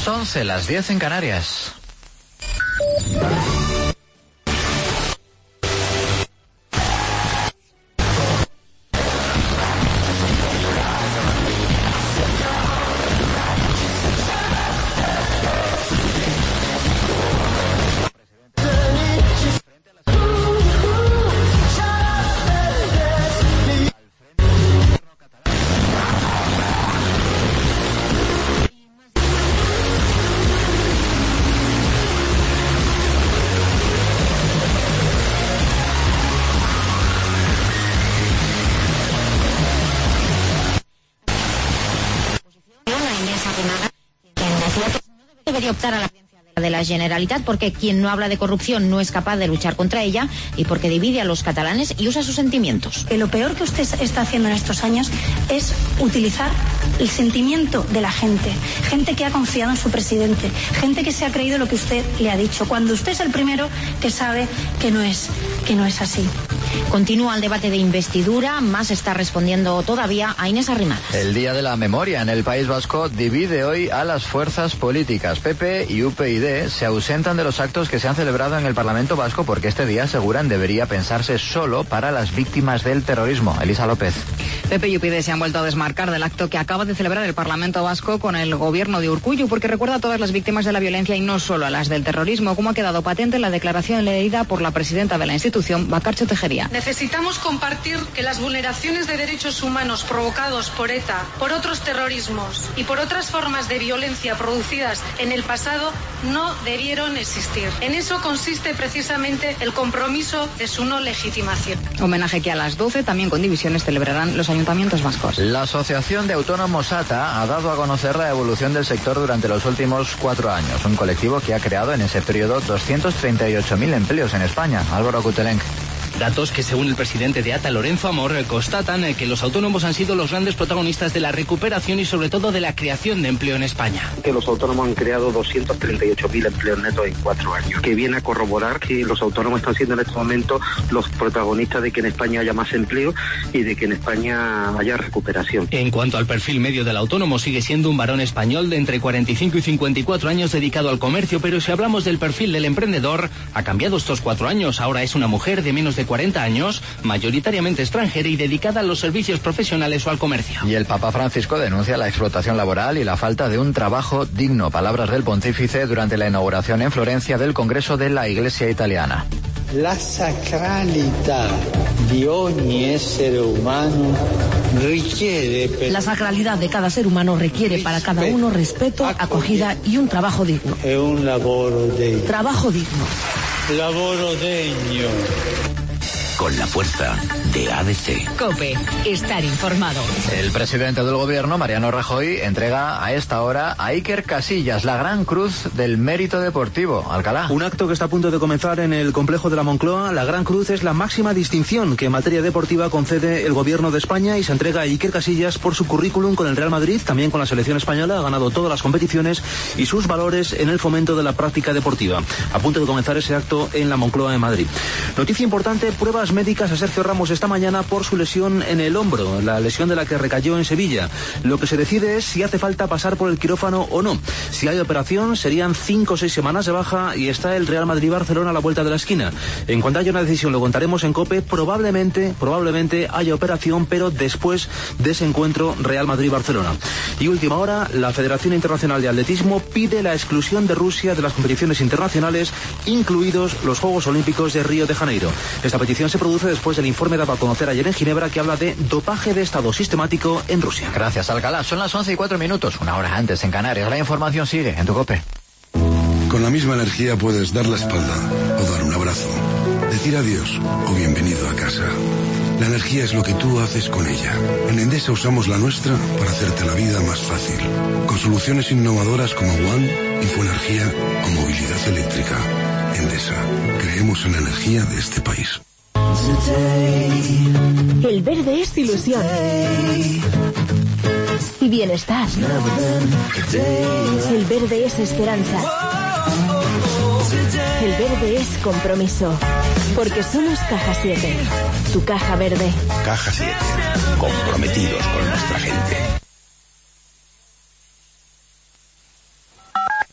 11, las 10 en Canarias. Debería optar a la presidencia de la Generalitat porque quien no habla de corrupción no es capaz de luchar contra ella y porque divide a los catalanes y usa sus sentimientos. Que lo peor que usted está haciendo en estos años es utilizar el sentimiento de la gente, gente que ha confiado en su presidente, gente que se ha creído lo que usted le ha dicho, cuando usted es el primero que sabe que no es así. Continúa el debate de investidura, Mas está respondiendo todavía a Inés Arrimadas. El Día de la Memoria en el País Vasco divide hoy a las fuerzas políticas. PP y UPyD se ausentan de los actos que se han celebrado en el Parlamento Vasco porque este día, aseguran, debería pensarse solo para las víctimas del terrorismo. Elisa López. PP y UPyD se han vuelto a desmarcar del acto que acaba de celebrar el Parlamento Vasco con el gobierno de Urkullu porque recuerda a todas las víctimas de la violencia y no solo a las del terrorismo, como ha quedado patente en la declaración leída por la presidenta de la institución, Bakartxo Tejeria. Necesitamos compartir que las vulneraciones de derechos humanos provocados por ETA, por otros terrorismos y por otras formas de violencia producidas en el pasado no debieron existir. En eso consiste precisamente el compromiso de su no legitimación. Homenaje que a las 12, también con divisiones, celebrarán los ayuntamientos vascos. La Asociación de Autónomos ATA ha dado a conocer la evolución del sector durante los últimos 4 años. Un colectivo que ha creado en ese periodo 238.000 empleos en España. Álvaro Kutelenc. Datos que, según el presidente de ATA, Lorenzo Amor, constatan que los autónomos han sido los grandes protagonistas de la recuperación y sobre todo de la creación de empleo en España. Que los autónomos han creado 238.000 empleos netos en 4 años, que viene a corroborar que los autónomos están siendo en este momento los protagonistas de que en España haya más empleo y de que en España haya recuperación. En cuanto al perfil medio del autónomo, sigue siendo un varón español de entre 45 y 54 años dedicado al comercio, pero si hablamos del perfil del emprendedor, ha cambiado estos 4 años. Ahora es una mujer de menos de 40 años, mayoritariamente extranjera y dedicada a los servicios profesionales o al comercio. Y el Papa Francisco denuncia la explotación laboral y la falta de un trabajo digno. Palabras del pontífice durante la inauguración en Florencia del Congreso de la Iglesia Italiana. La sacralità di ogni essere umano requiere... La sacralidad de cada ser humano requiere para cada uno respeto, acogida y un trabajo digno. Es un lavoro degno. Trabajo digno. Lavoro degno. Con la fuerza de ADC. COPE. Estar informado. El presidente del gobierno, Mariano Rajoy, entrega a esta hora a Iker Casillas la Gran Cruz del Mérito Deportivo. Alcalá. Un acto que está a punto de comenzar en el complejo de la Moncloa. La Gran Cruz es la máxima distinción que en materia deportiva concede el gobierno de España y se entrega a Iker Casillas por su currículum con el Real Madrid, también con la selección española, ha ganado todas las competiciones y sus valores en el fomento de la práctica deportiva. A punto de comenzar ese acto en la Moncloa de Madrid. Noticia importante, pruebas médicas a Sergio Ramos esta mañana por su lesión en el hombro, la lesión de la que recayó en Sevilla. Lo que se decide es si hace falta pasar por el quirófano o no. Si hay operación, serían 5 o 6 semanas de baja y está el Real Madrid-Barcelona a la vuelta de la esquina. En cuanto haya una decisión, lo contaremos en COPE. Probablemente haya operación, pero después de ese encuentro Real Madrid-Barcelona. Y última hora, la Federación Internacional de Atletismo pide la exclusión de Rusia de las competiciones internacionales, incluidos los Juegos Olímpicos de Río de Janeiro. Esta petición se produce después del informe dado a conocer ayer en Ginebra que habla de dopaje de estado sistemático en Rusia. Gracias, Alcalá. Son las 11:04, una hora antes en Canarias. La información sigue en tu COPE. Con la misma energía puedes dar la espalda o dar un abrazo, decir adiós o bienvenido a casa. La energía es lo que tú haces con ella. En Endesa usamos la nuestra para hacerte la vida más fácil. Con soluciones innovadoras como One, Infoenergía o movilidad eléctrica. Endesa, creemos en la energía de este país. El verde es ilusión y bienestar. El verde es esperanza. El verde es compromiso. Porque somos Caja 7, tu caja verde. Caja 7, comprometidos con nuestra gente.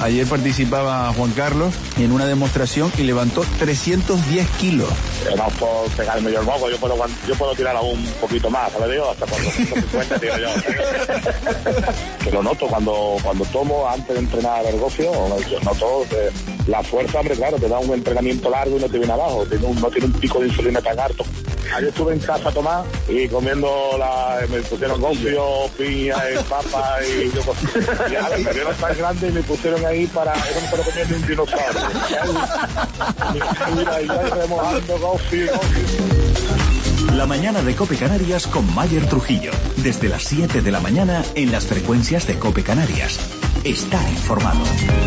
Ayer participaba Juan Carlos en una demostración y levantó 310 kilos. No puedo pegar el mayor moco, yo puedo tirar aún un poquito más, ¿sabes? Digo, hasta por 250 tiro yo. Que lo noto cuando tomo antes de entrenar ergofio, yo noto la fuerza, hombre, claro, te da un entrenamiento largo y no te viene abajo, no tiene un pico de insulina tan alto. Ayer estuve en casa a tomar y comiendo me pusieron gofio, piña, papa y yo ya me dieron tan grande y me pusieron ahí para no me puedo comer ni un dinosaurio. Mira, y ya remojando gofio. La mañana de COPE Canarias con Mayer Trujillo. Desde las 7 de la mañana en las frecuencias de COPE Canarias. Estar informado.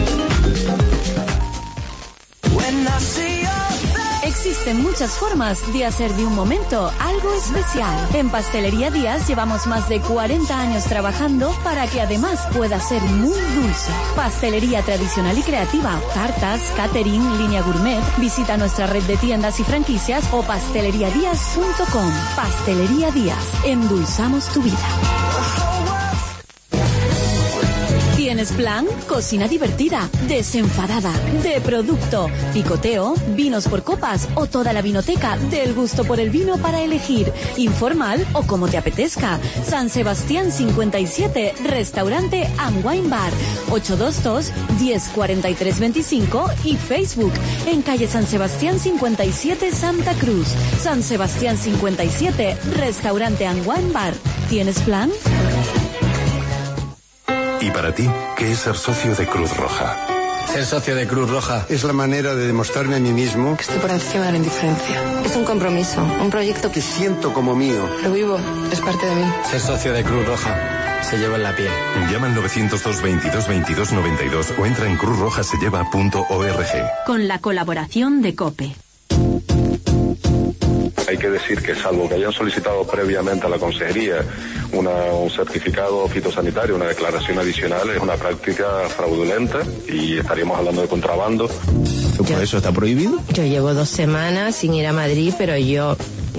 Existen muchas formas de hacer de un momento algo especial. En Pastelería Díaz llevamos más de 40 años trabajando para que además pueda ser muy dulce. Pastelería tradicional y creativa, tartas, catering, línea gourmet. Visita nuestra red de tiendas y franquicias o pasteleriadíaz.com. Pastelería Díaz, endulzamos tu vida. ¿Tienes plan? Cocina divertida, desenfadada, de producto, picoteo, vinos por copas o toda la vinoteca del gusto por el vino para elegir, informal o como te apetezca. San Sebastián 57, Restaurante and Wine Bar, 822-104325 y Facebook en calle San Sebastián 57, Santa Cruz. San Sebastián 57, Restaurante and Wine Bar. ¿Tienes plan? ¿Y para ti, qué es ser socio de Cruz Roja? Ser socio de Cruz Roja es la manera de demostrarme a mí mismo que estoy por encima de la indiferencia. Es un compromiso, un proyecto que siento como mío. Lo vivo, es parte de mí. Ser socio de Cruz Roja se lleva en la piel. Llama al 902 22 22 92 o entra en cruzrojaselleva.org. Con la colaboración de COPE. Hay que decir que salvo que hayan solicitado previamente a la consejería un certificado fitosanitario, una declaración adicional, es una práctica fraudulenta y estaríamos hablando de contrabando. ¿Por eso está prohibido? Yo llevo 2 semanas sin ir a Madrid, pero llevo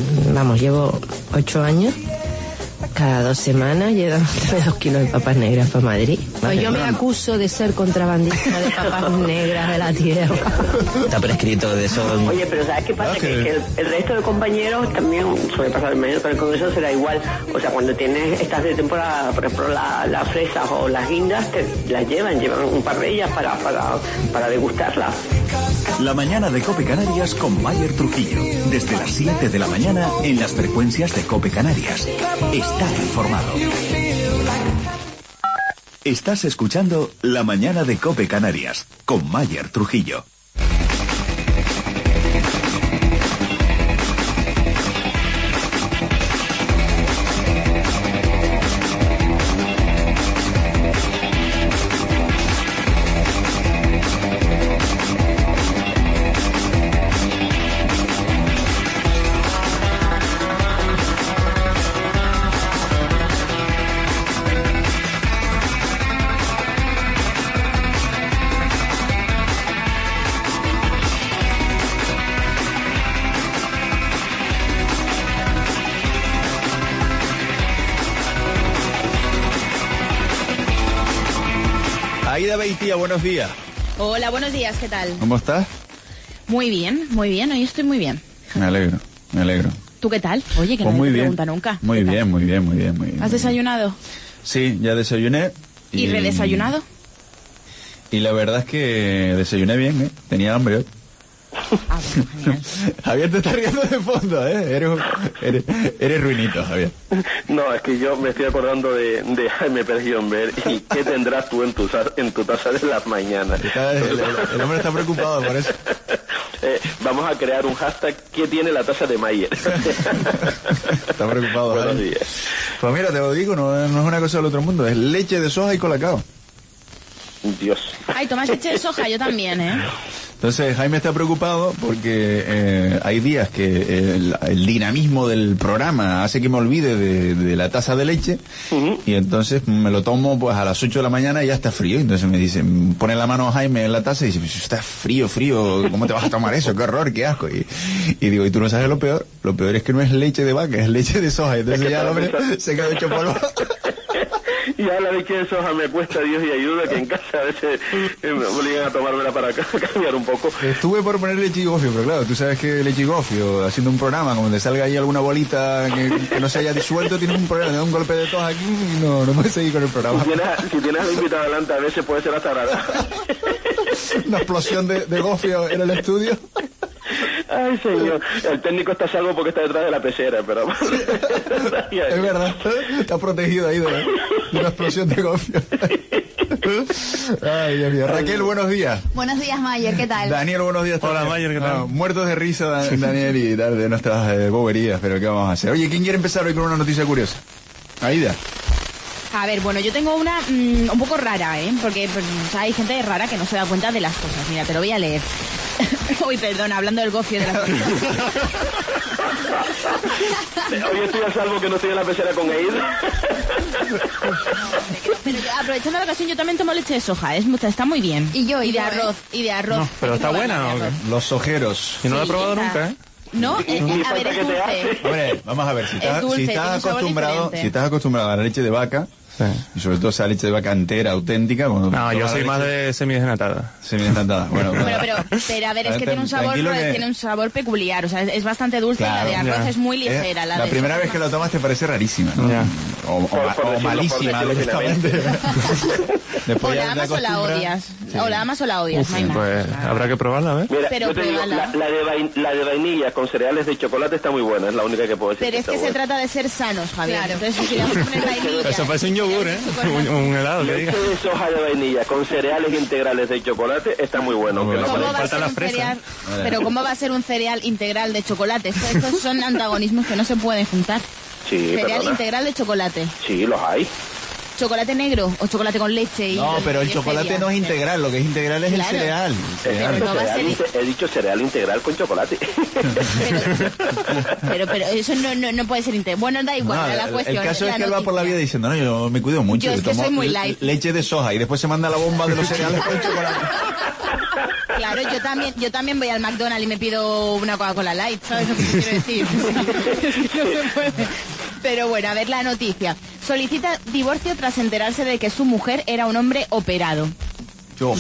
8 años. Cada 2 semanas llevo 2 kilos de papas negras para Madrid. Pues yo me acuso de ser contrabandista de papas negras de la tierra. Está prescrito de eso. Oye, pero ¿sabes qué pasa? Que el resto de compañeros también suele pasar, imagino que con eso será igual. O sea, cuando estás de temporada, por ejemplo, las fresas o las guindas, las llevan un par de ellas para degustarlas. La mañana de COPE Canarias con Mayer Trujillo. Desde las 7 de la mañana en las frecuencias de COPE Canarias. Estar informado. Estás escuchando La mañana de COPE Canarias con Mayer Trujillo. Aida Beitia, buenos días. Hola, buenos días, ¿qué tal? ¿Cómo estás? Muy bien, hoy estoy muy bien. Me alegro. ¿Tú qué tal? Oye, que pues no me pregunta nunca. Muy bien. ¿Has desayunado? Sí, ya desayuné. ¿Y redesayunado? Y la verdad es que desayuné bien, ¿eh? Tenía hambre hoy. Ah, bueno, genial. Javier te está riendo de fondo, ¿eh? Eres ruinito, Javier. No, es que yo me estoy acordando de Jaime Pérez Llombert y qué tendrás tú en tu taza de las mañanas. El hombre está preocupado por eso. Vamos a crear un hashtag ¿qué tiene la taza de Mayer? Está preocupado. Buenos días. Pues mira, te lo digo, no es una cosa del otro mundo, es leche de soja y colacao. Dios. Ay, tomas leche de soja, yo también, ¿eh? Entonces Jaime está preocupado porque hay días que el dinamismo del programa hace que me olvide de la taza de leche y entonces me lo tomo pues a las 8 de la mañana y ya está frío. Entonces me dice, pone la mano a Jaime en la taza y dice, pues está frío, ¿cómo te vas a tomar eso? Qué horror, qué asco. Y digo, ¿y tú no sabes lo peor? Lo peor es que no es leche de vaca, es leche de soja. Entonces ya el hombre se quedó hecho polvo. Y a la leche de soja me cuesta Dios y ayuda, que en casa a veces me obligan a tomármela para cambiar un poco. Estuve por poner leche y gofio, pero claro, tú sabes que leche y gofio, haciendo un programa donde salga ahí alguna bolita que no se haya disuelto, tienes un problema, te da un golpe de tos aquí y no puedes seguir con el programa. Si tienes al invitado delante, a veces puede ser hasta rara. Una explosión de gofio en el estudio. Ay, señor. El técnico está salvo porque está detrás de la pecera, pero... Es verdad. Está protegido ahí de una explosión de gofio. Ay, Dios mío. Raquel, buenos días. Buenos días, Mayer, ¿qué tal? Daniel, buenos días. Hola, Mayer, ¿qué tal? Muertos de risa, Daniel, y tal, de nuestras boberías, pero ¿qué vamos a hacer? Oye, ¿quién quiere empezar hoy con una noticia curiosa? Aida. A ver, bueno, yo tengo una un poco rara, ¿eh? Porque pues, hay gente rara que no se da cuenta de las cosas. Mira, te lo voy a leer. Uy, perdón, hablando del gofio de la Hoy estoy a salvo que no estoy en la pecera con Aida. Pero aprovechando la ocasión, yo también tomo leche de soja, está muy bien. Y de arroz, y de arroz. No, pero está buena, ¿no? Los ojeros. Si no lo he probado nunca, ¿eh? No, a ver, es dulce. Hombre, vamos a ver, si estás acostumbrado a la leche de vaca, sí, y sobre todo esa leche de vaca entera, auténtica. No, yo soy más de semidesnatada. Semidesnatada, bueno. Pero a ver, es que tiene un sabor peculiar, o sea, es bastante dulce, claro, y la de arroz es muy ligera. La primera vez que lo tomas te parece rarísima, ¿no? O malísima directamente. O la amas o la odias. O la amas o la odias, no hay más. Pues habrá que probarla, ¿ves? Mira, pero yo te digo, la de vainilla con cereales de chocolate está muy buena, es la única que puedo decir. Pero es que se trata de ser sanos, Javier. Claro. Entonces, si le vamos a poner vainilla... Eso parece un yogur, ¿eh? Un helado, que diga. Leche de soja de vainilla con cereales integrales de chocolate está muy bueno. ¿Cómo va a ser un cereal? Pero ¿cómo va a ser un cereal integral de chocolate? Estos son antagonismos que no se pueden juntar. Sí, cereal integral de chocolate. Sí, los hay. ¿Chocolate negro o chocolate con leche? No, pero el chocolate no es integral, lo que es integral es el cereal. He dicho cereal integral con chocolate. Pero eso no puede ser integral. Bueno, da igual, la cuestión. El caso es que él va por la vida diciendo, no, yo me cuido mucho. Yo es que soy muy light. Leche de soja y después se manda la bomba de los cereales con chocolate. Claro, yo también voy al McDonald's y me pido una Coca-Cola Light, ¿sabes lo que te quiero decir? No se puede. Pero bueno, a ver la noticia. Solicita divorcio tras enterarse de que su mujer era un hombre operado. Yo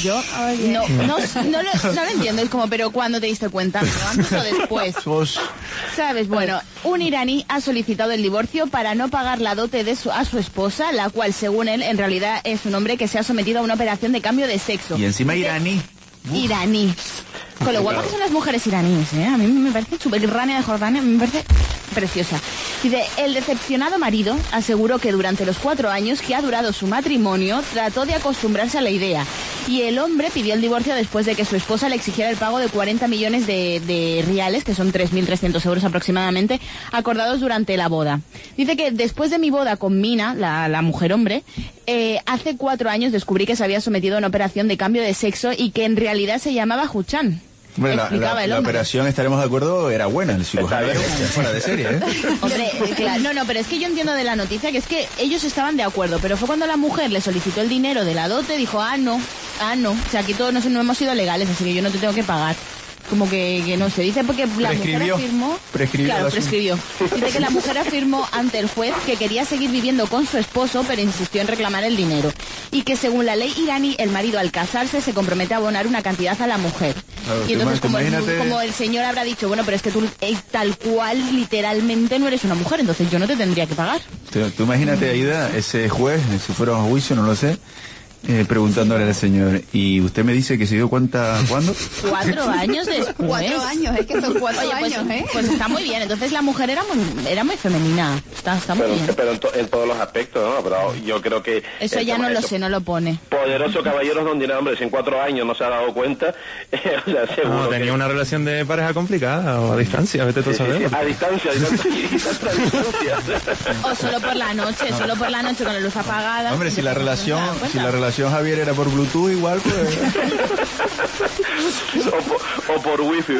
no lo entiendo, es como, pero ¿cuándo te diste cuenta? ¿Antes o después? ¿Sabes? Bueno, un iraní ha solicitado el divorcio para no pagar la dote a su esposa, la cual, según él, en realidad es un hombre que se ha sometido a una operación de cambio de sexo. Y encima iraní. Iraní. Con lo guapo que son las mujeres iraníes, ¿eh? A mí me parece súper Rania de Jordania, me parece preciosa. Dice, el decepcionado marido aseguró que durante los 4 años que ha durado su matrimonio trató de acostumbrarse a la idea. Y el hombre pidió el divorcio después de que su esposa le exigiera el pago de 40 millones de riales, que son 3.300 euros aproximadamente, acordados durante la boda. Dice que después de mi boda con Mina, la mujer hombre, hace 4 años descubrí que se había sometido a una operación de cambio de sexo y que en realidad se llamaba Huchan. Bueno, la operación, estaremos de acuerdo, era buena, el cirujano era fuera de serie, ¿eh? Hombre, claro, no, pero es que yo entiendo de la noticia que es que ellos estaban de acuerdo, pero fue cuando la mujer le solicitó el dinero de la dote, dijo, no, o sea, aquí todos no hemos sido legales, así que yo no te tengo que pagar. Como que no se dice porque la mujer afirmó... Prescribió. Dice que la mujer afirmó ante el juez que quería seguir viviendo con su esposo, pero insistió en reclamar el dinero. Y que según la ley iraní, el marido al casarse se compromete a abonar una cantidad a la mujer. Claro, y entonces como el señor habrá dicho, bueno, pero es que tú tal cual literalmente no eres una mujer, entonces yo no te tendría que pagar. Tú imagínate, Aida, ese juez, si fuera a juicio, no lo sé, preguntándole al señor, ¿y usted me dice que se dio cuenta cuándo? 4 años después. 4 años, es que son 4 años, pues está muy bien. Entonces la mujer era muy femenina. Está muy bien. Pero en todos los aspectos, ¿no? Pero yo creo que... Eso ya no lo sé, no lo pone. Poderoso caballeros donde dirá, hombre, si en 4 años no se ha dado cuenta, o sea, seguro no, tenía una relación de pareja complicada o a distancia, vete tú a saber. A distancia. O solo por la noche con la luz apagada. Hombre, si la relación Javier era por Bluetooth, igual pues... o por wifi.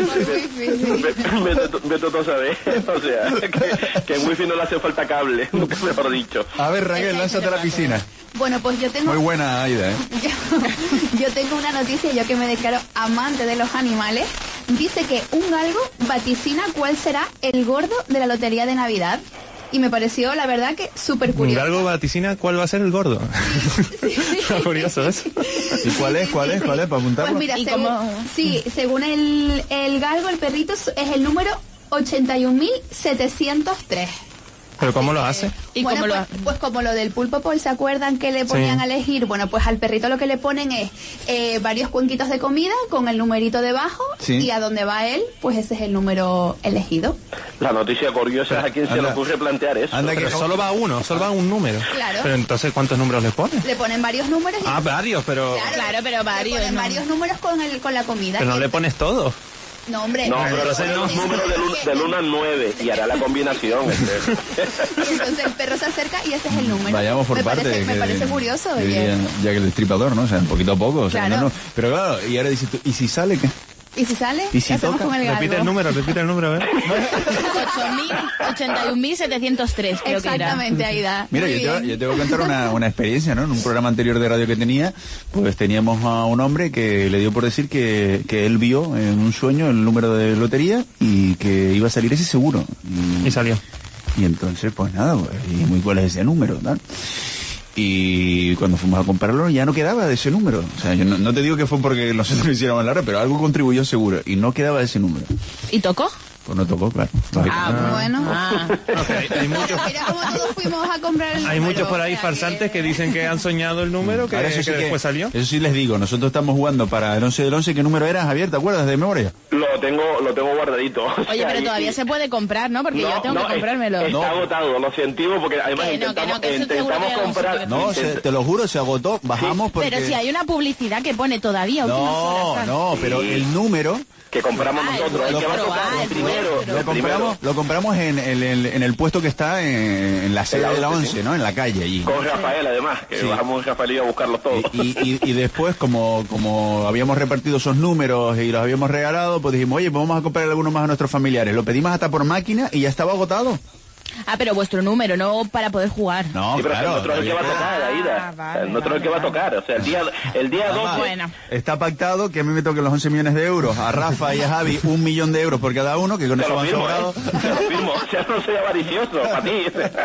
Vete tú a saber. O sea, que en wifi no le hace falta cable, nunca mejor dicho. A ver, Raquel, lánzate a la piscina. Bueno, pues yo tengo... Muy buena, Aida, ¿eh? Yo tengo una noticia, yo que me declaro amante de los animales. Dice que un galgo vaticina cuál será el gordo de la lotería de Navidad. y me pareció, la verdad, que súper curioso. Galgo vaticina cuál va a ser el gordo. Está curioso eso. ¿Y cuál es? Para apuntarlo. Pues mira, según el Galgo, el perrito es el número 81.703. ¿Pero cómo lo hace? ¿Y bueno, pues como lo del Pulpo Paul, ¿se acuerdan que le ponían a elegir? Bueno, pues al perrito lo que le ponen es varios cuenquitos de comida con el numerito debajo, y a donde va él, pues ese es el número elegido. La noticia curiosa es a quién se le ocurre plantear eso. Pero solo va uno, solo va un número. Claro. Pero entonces, ¿cuántos números le ponen? Le ponen varios números. Varios, pero... Claro, pero varios. Le ponen varios números con la comida. Pero no le pones todo. No, hombre. No, pero los números del 1 al 9 y hará la combinación. Y entonces el perro se acerca y ese es el número. Vayamos por parte. Me parece curioso. Ya que el destripador, ¿no? O sea, poquito a poco. O sea, claro. no. Pero claro, y ahora dices tú, ¿y si sale qué? ¿Y si sale? ¿Y si hacemos toca? Con el Galgo. Repite el número, a ver. 81.703, creo que era. Exactamente, ahí da. Mira, yo te voy a contar una experiencia, ¿no? En un programa anterior de radio que tenía, pues teníamos a un hombre que le dio por decir que él vio en un sueño el número de lotería y que iba a salir ese seguro. Y salió. Y entonces, pues nada, pues, ¿y cuál es ese número, tal? Y cuando fuimos a comprarlo ya no quedaba de ese número. O sea, yo no te digo que fue porque nosotros lo hiciéramos la hora, pero algo contribuyó seguro. Y no quedaba de ese número. ¿Y tocó? Pues no tocó, claro. Bueno. Hay muchos, mira cómo todos fuimos a comprar el número. Hay muchos por ahí farsantes que dicen que han soñado el número que después salió. Eso sí les digo, nosotros estamos jugando para el 11 del 11. ¿Qué número era, Javier? ¿Te acuerdas de memoria? Lo tengo guardadito. Oye, pero todavía se puede comprar, ¿no? Porque yo tengo que comprármelo. Está agotado, lo sentimos porque además intentamos comprar. No, te lo juro, se agotó, bajamos porque... Pero si hay una publicidad que pone todavía últimas horas. No, pero el número... Que compramos nosotros, el que va a tocar primero. Lo compramos en el puesto que está en la sede de la 11, ¿no? En la calle allí. Con Rafael, además, que bajamos Rafael y a buscarlos todos. Y después, como habíamos repartido esos números y los habíamos regalado, pues dijimos, oye, pues vamos a comprar algunos más a nuestros familiares. Lo pedimos hasta por máquina y ya estaba agotado. Pero vuestro número, no para poder jugar. No, sí, pero claro. Nosotros es el que va a tocar, Aida. Nosotros es el que va a tocar. O sea, el día 12... Bueno. Está pactado que a mí me toquen los 11 millones de euros, a Rafa y a Javi 1 millón de euros por cada uno, que con eso van sobrados. Te lo firmo, o sea, no soy avaricioso, para ti.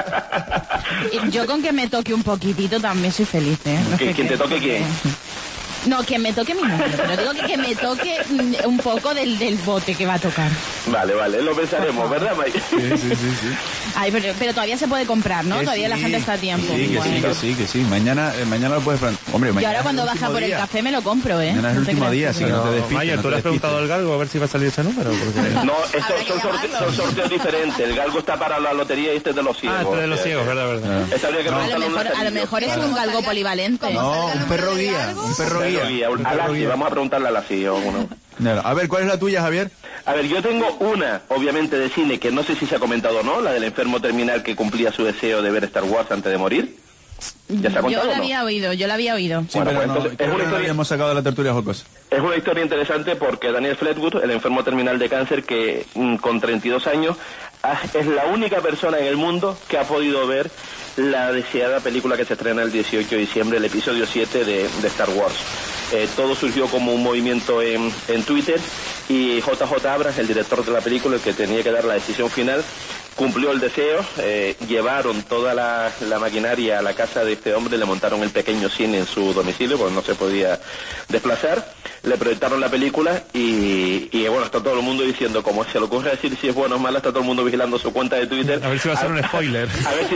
Y yo con que me toque un poquitito también soy feliz, ¿eh? No sé ¿Quién te toque quién? No, que me toque mi número, pero digo que me toque un poco del bote que va a tocar. Vale, lo pensaremos, ¿verdad, Mike? Sí. Ay, pero todavía se puede comprar, ¿no? Todavía la gente está a tiempo. Que sí. Mañana lo puedes... Hombre, mañana. Y ahora cuando baja por el café me lo compro, ¿eh? Mañana es el último día, así que no te despistes. Vaya, ¿tú le has preguntado al Galgo a ver si va a salir ese número? No, son sorteos diferentes. El Galgo está para la lotería y este es de los ciegos. Este es de los ciegos, verdad. A lo mejor es un Galgo polivalente. No, un perro guía. Vamos a preguntarle a la CIA. A ver, ¿cuál es la tuya, Javier? A ver, yo tengo una, obviamente, de cine, que no sé si se ha comentado o no, la del enfermo terminal que cumplía su deseo de ver Star Wars antes de morir. ¿Ya se ha contado? Yo la había oído. Sí, pero entonces, es una historia... hemos sacado de la tertulia jocosa. Es una historia interesante porque Daniel Fleetwood, el enfermo terminal de cáncer, que con 32 años es la única persona en el mundo que ha podido ver la deseada película que se estrena el 18 de diciembre, el episodio 7 de Star Wars. Todo surgió como un movimiento en Twitter y JJ Abrams, el director de la película, el que tenía que dar la decisión final, cumplió el deseo. Llevaron toda la maquinaria a la casa de este hombre, le montaron el pequeño cine en su domicilio porque no se podía desplazar, le proyectaron la película y bueno, está todo el mundo diciendo, como se le ocurre decir si es bueno o mala, está todo el mundo vigilando su cuenta de Twitter. A ver si va a ser un spoiler. A ver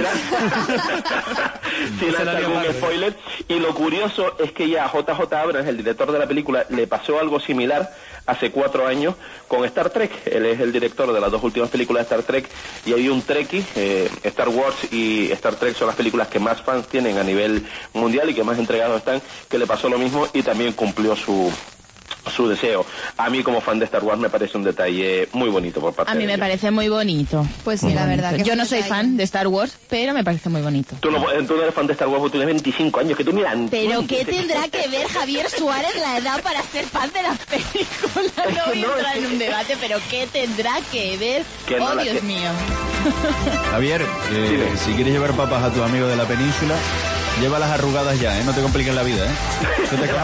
si lanza algún spoiler. Y lo curioso es que ya JJ Abrams, el director de la película, le pasó algo similar hace 4 años con Star Trek. Él es el director de las 2 últimas películas de Star Trek y hay un Trekkie. Star Wars y Star Trek son las películas que más fans tienen a nivel mundial y que más entregados están, que le pasó lo mismo y también cumplió su deseo. A mí, como fan de Star Wars, me parece un detalle muy bonito por parte de ellos. A mí me parece muy bonito. Pues sí, la verdad. Yo no soy fan de Star Wars, pero me parece muy bonito. Tú no eres fan de Star Wars porque tú tienes 25 años, que tú miras. Pero ¿qué tendrá que ver Javier Suárez la edad para ser fan de las películas? No voy a entrar en un debate, pero ¿qué tendrá que ver? Oh, Dios mío. Javier, si quieres llevar papas a tu amigo de la península, Lleva las arrugadas ya, no te compliquen la vida, No te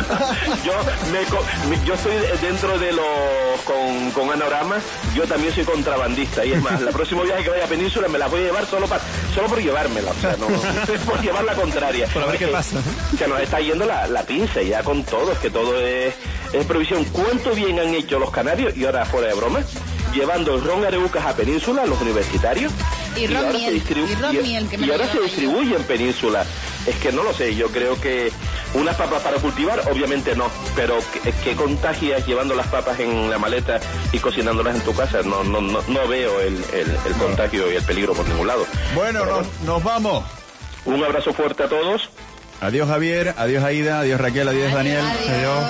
yo estoy dentro de los con Anorama, yo también soy contrabandista, y es más, el próximo viaje que vaya a Península me las voy a llevar solo por llevármela, o sea, no por llevar la contraria. Por ver qué pasa. Se nos está yendo la pinza ya con todo, es que todo es provisión. ¿Cuánto bien han hecho los canarios? Y ahora, fuera de broma, llevando el ron Areucas a Península, los universitarios. Y ron miel, y ahora se distribuye en Península. Es que no lo sé, yo creo que unas papas para cultivar, obviamente no, pero ¿qué contagias llevando las papas en la maleta y cocinándolas en tu casa? No veo el contagio y el peligro por ningún lado. Bueno, nos vamos. Un abrazo fuerte a todos. Adiós Javier, adiós Aida, adiós Raquel, adiós Daniel. Adiós.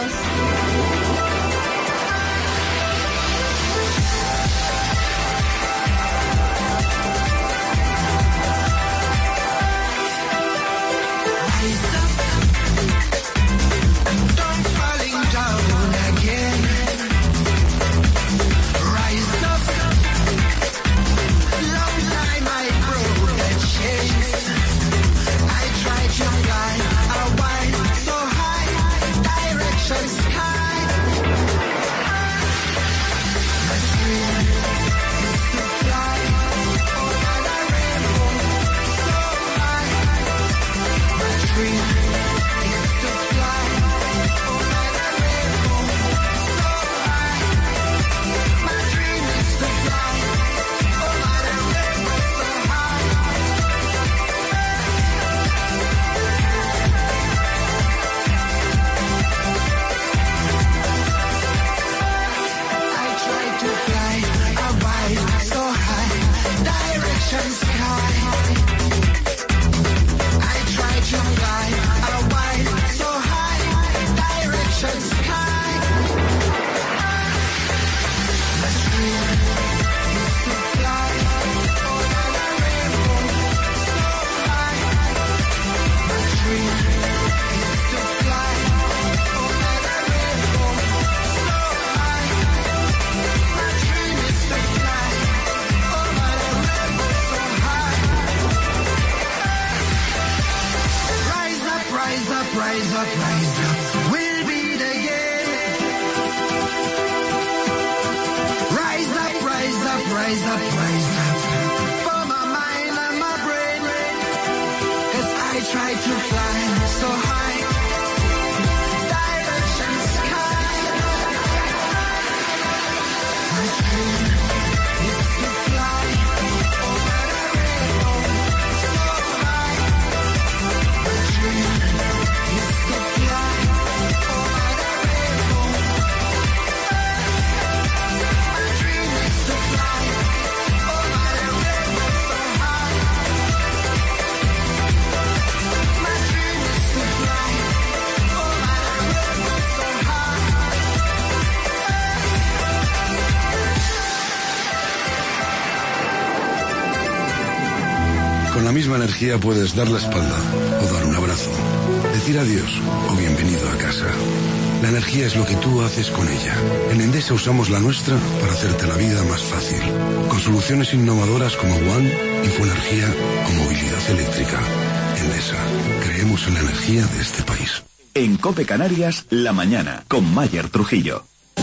Con la misma energía puedes dar la espalda o dar un abrazo, decir adiós o bienvenido a casa. La energía es lo que tú haces con ella. En Endesa usamos la nuestra para hacerte la vida más fácil. Con soluciones innovadoras como One, Infoenergía o movilidad eléctrica. Endesa, creemos en la energía de este país. En COPE Canarias, La Mañana, con Mayer Trujillo.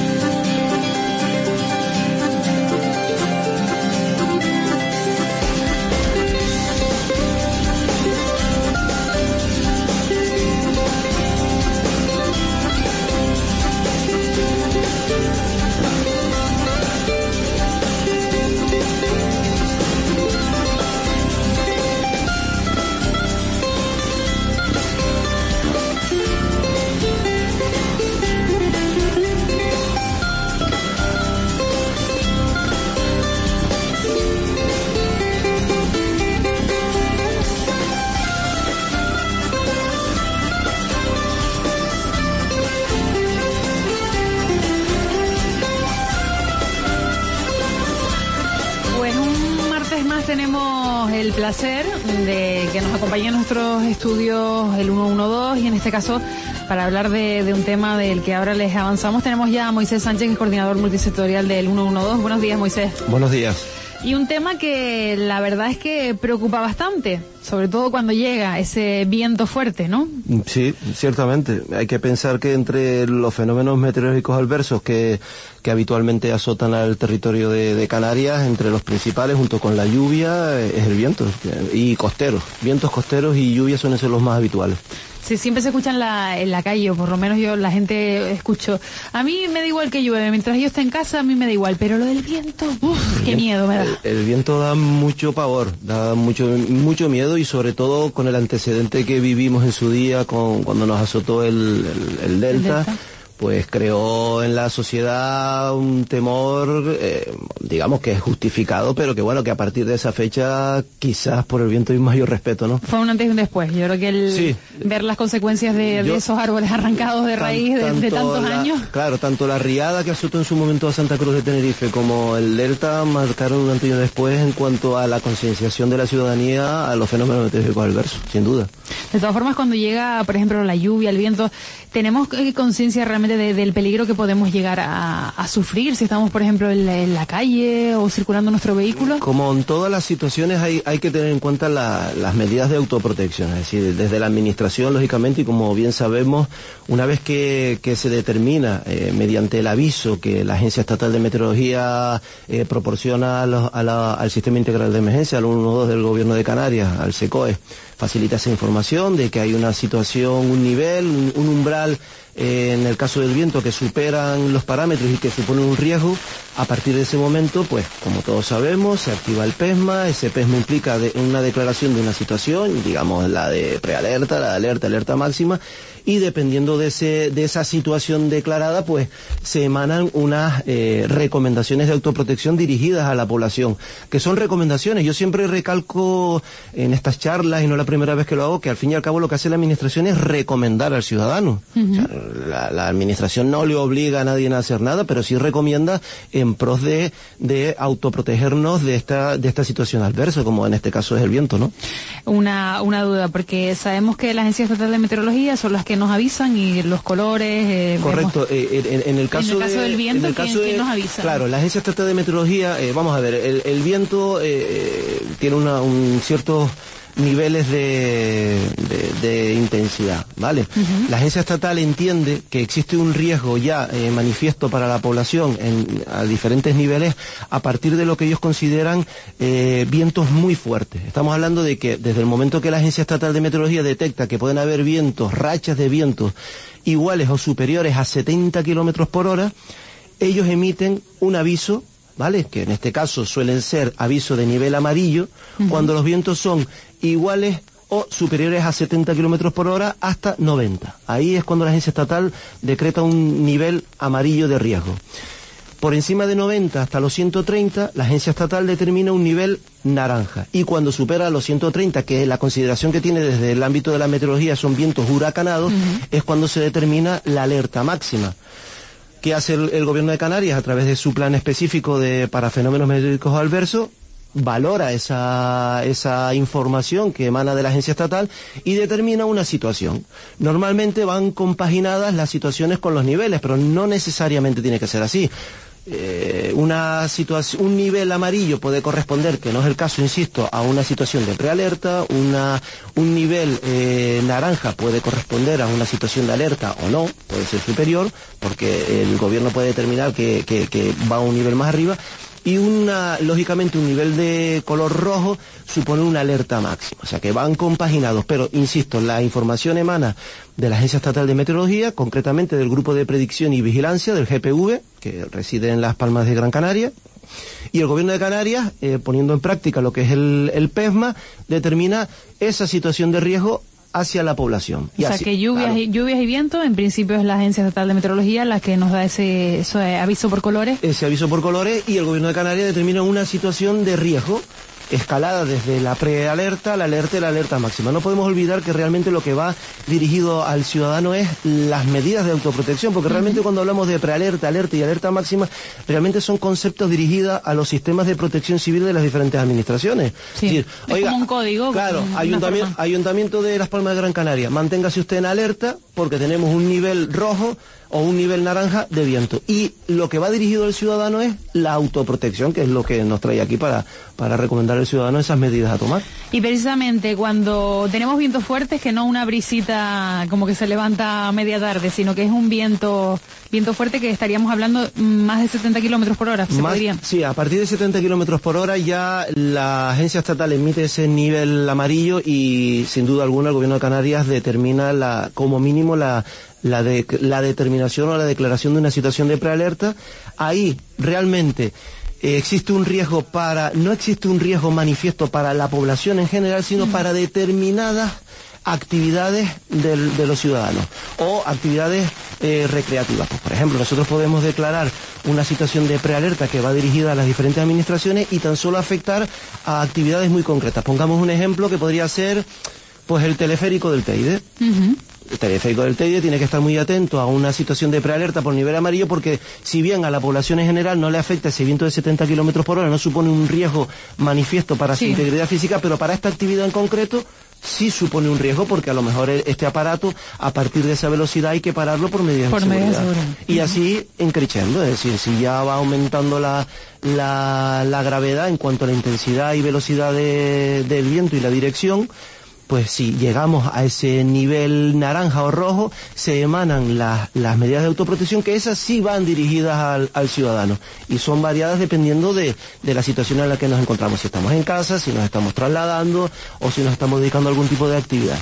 Tenemos el placer de que nos acompañe en nuestros estudios el 112 y en este caso para hablar de un tema del que ahora les avanzamos tenemos ya a Moisés Sánchez, que es coordinador multisectorial del 112. Buenos días, Moisés. Buenos días. Y un tema que la verdad es que preocupa bastante, sobre todo cuando llega ese viento fuerte, ¿no? Sí, ciertamente. Hay que pensar que entre los fenómenos meteorológicos adversos que habitualmente azotan al territorio de Canarias, entre los principales, junto con la lluvia, es el viento y costeros. Vientos costeros y lluvia suelen ser los más habituales. Sí, siempre se escucha en la calle, o por lo menos yo la gente escucho. A mí me da igual que llueve, mientras yo esté en casa a mí me da igual, pero lo del viento, qué miedo me da. El viento da mucho pavor, da mucho miedo, y sobre todo con el antecedente que vivimos en su día cuando nos azotó el Delta. Pues creó en la sociedad un temor, digamos que es justificado, pero que bueno, que a partir de esa fecha quizás por el viento hay un mayor respeto, ¿no? Fue un antes y un después. Yo creo que ver las consecuencias de esos árboles arrancados de raíz de tantos años. Claro, tanto la riada que azotó en su momento a Santa Cruz de Tenerife como el Delta marcaron un antes y un después en cuanto a la concienciación de la ciudadanía a los fenómenos meteorológicos adversos, sin duda. De todas formas, cuando llega, por ejemplo, la lluvia, el viento, tenemos conciencia realmente del peligro que podemos llegar a sufrir si estamos, por ejemplo, en la calle o circulando nuestro vehículo. Como en todas las situaciones hay que tener en cuenta las medidas de autoprotección, es decir, desde la administración, lógicamente, y como bien sabemos, una vez que se determina mediante el aviso que la Agencia Estatal de Meteorología proporciona al Sistema Integral de Emergencia, al 112 del Gobierno de Canarias, al SECOE, facilita esa información de que hay una situación, un nivel, un umbral, en el caso del viento, que superan los parámetros y que suponen un riesgo. A partir de ese momento, pues, como todos sabemos, se activa el PESMA. Ese PESMA implica una declaración de una situación, digamos la de prealerta, la de alerta máxima, y dependiendo de esa situación declarada, pues se emanan unas recomendaciones de autoprotección dirigidas a la población, que son recomendaciones. Yo siempre recalco en estas charlas, y no es la primera vez que lo hago, que al fin y al cabo lo que hace la administración es recomendar al ciudadano. O sea, la administración no le obliga a nadie a hacer nada, pero sí recomienda en pros de autoprotegernos de esta situación adversa, como en este caso es el viento, ¿no? Una duda, porque sabemos que la Agencia Estatal de Meteorología son las que nos avisan, y los colores. Correcto. En el caso del viento, ¿quién nos avisa? Claro, la Agencia Estatal de Meteorología, vamos a ver, el viento tiene un cierto niveles de intensidad, ¿vale? La agencia estatal entiende que existe un riesgo ya manifiesto para la población a diferentes niveles a partir de lo que ellos consideran vientos muy fuertes. Estamos hablando de que desde el momento que la Agencia Estatal de Meteorología detecta que pueden haber vientos, rachas de vientos iguales o superiores a 70 kilómetros por hora, ellos emiten un aviso, ¿vale? Que en este caso suelen ser aviso de nivel amarillo, cuando los vientos son iguales o superiores a 70 kilómetros por hora hasta 90. Ahí es cuando la agencia estatal decreta un nivel amarillo de riesgo. Por encima de 90 hasta los 130, la agencia estatal determina un nivel naranja. Y cuando supera los 130, que es la consideración que tiene desde el ámbito de la meteorología, son vientos huracanados, es cuando se determina la alerta máxima. ¿Qué hace el Gobierno de Canarias? A través de su plan específico para fenómenos meteorológicos adversos, valora esa información que emana de la agencia estatal y determina una situación. Normalmente van compaginadas las situaciones con los niveles, pero no necesariamente tiene que ser así. Un nivel amarillo puede corresponder, que no es el caso, insisto, a una situación de prealerta. Un nivel naranja puede corresponder a una situación de alerta o no, puede ser superior, porque el gobierno puede determinar que va a un nivel más arriba. Y lógicamente un nivel de color rojo supone una alerta máxima, o sea que van compaginados, pero insisto, la información emana de la Agencia Estatal de Meteorología, concretamente del Grupo de Predicción y Vigilancia, del GPV, que reside en Las Palmas de Gran Canaria, y el Gobierno de Canarias, poniendo en práctica lo que es el PESMA, determina esa situación de riesgo hacia la población. O sea que lluvias y viento, en principio es la Agencia Estatal de Meteorología la que nos da ese aviso por colores. Ese aviso por colores, y el Gobierno de Canarias determina una situación de riesgo escalada desde la prealerta, la alerta y la alerta máxima. No podemos olvidar que realmente lo que va dirigido al ciudadano es las medidas de autoprotección, porque realmente cuando hablamos de prealerta, alerta y alerta máxima, realmente son conceptos dirigidos a los sistemas de protección civil de las diferentes administraciones. Sí, es decir, oiga, como un código. Claro, Ayuntamiento de Las Palmas de Gran Canaria, manténgase usted en alerta porque tenemos un nivel rojo o un nivel naranja de viento. Y lo que va dirigido al ciudadano es la autoprotección, que es lo que nos trae aquí para recomendar al ciudadano esas medidas a tomar. Y precisamente cuando tenemos vientos fuertes, que no una brisita como que se levanta a media tarde, sino que es un viento fuerte, que estaríamos hablando más de 70 kilómetros por hora, Sí, a partir de 70 kilómetros por hora ya la agencia estatal emite ese nivel amarillo y sin duda alguna el gobierno de Canarias determina como mínimo la determinación o la declaración de una situación de prealerta. Ahí realmente existe un riesgo no existe un riesgo manifiesto para la población en general, sino para determinadas actividades de los ciudadanos o actividades recreativas. Pues, por ejemplo, nosotros podemos declarar una situación de prealerta que va dirigida a las diferentes administraciones y tan solo afectar a actividades muy concretas. Pongamos un ejemplo que podría ser pues el teleférico del Teide. El teleférico del Teide tiene que estar muy atento a una situación de prealerta por nivel amarillo, porque si bien a la población en general no le afecta ese viento de 70 kilómetros por hora, no supone un riesgo manifiesto para su integridad física, pero para esta actividad en concreto sí supone un riesgo, porque a lo mejor este aparato, a partir de esa velocidad, hay que pararlo por medidas de seguridad. Y así increciendo, es decir, si ya va aumentando la gravedad en cuanto a la intensidad y velocidad del viento y la dirección, pues si llegamos a ese nivel naranja o rojo, se emanan las medidas de autoprotección, que esas sí van dirigidas al ciudadano y son variadas dependiendo de la situación en la que nos encontramos, si estamos en casa, si nos estamos trasladando o si nos estamos dedicando a algún tipo de actividad.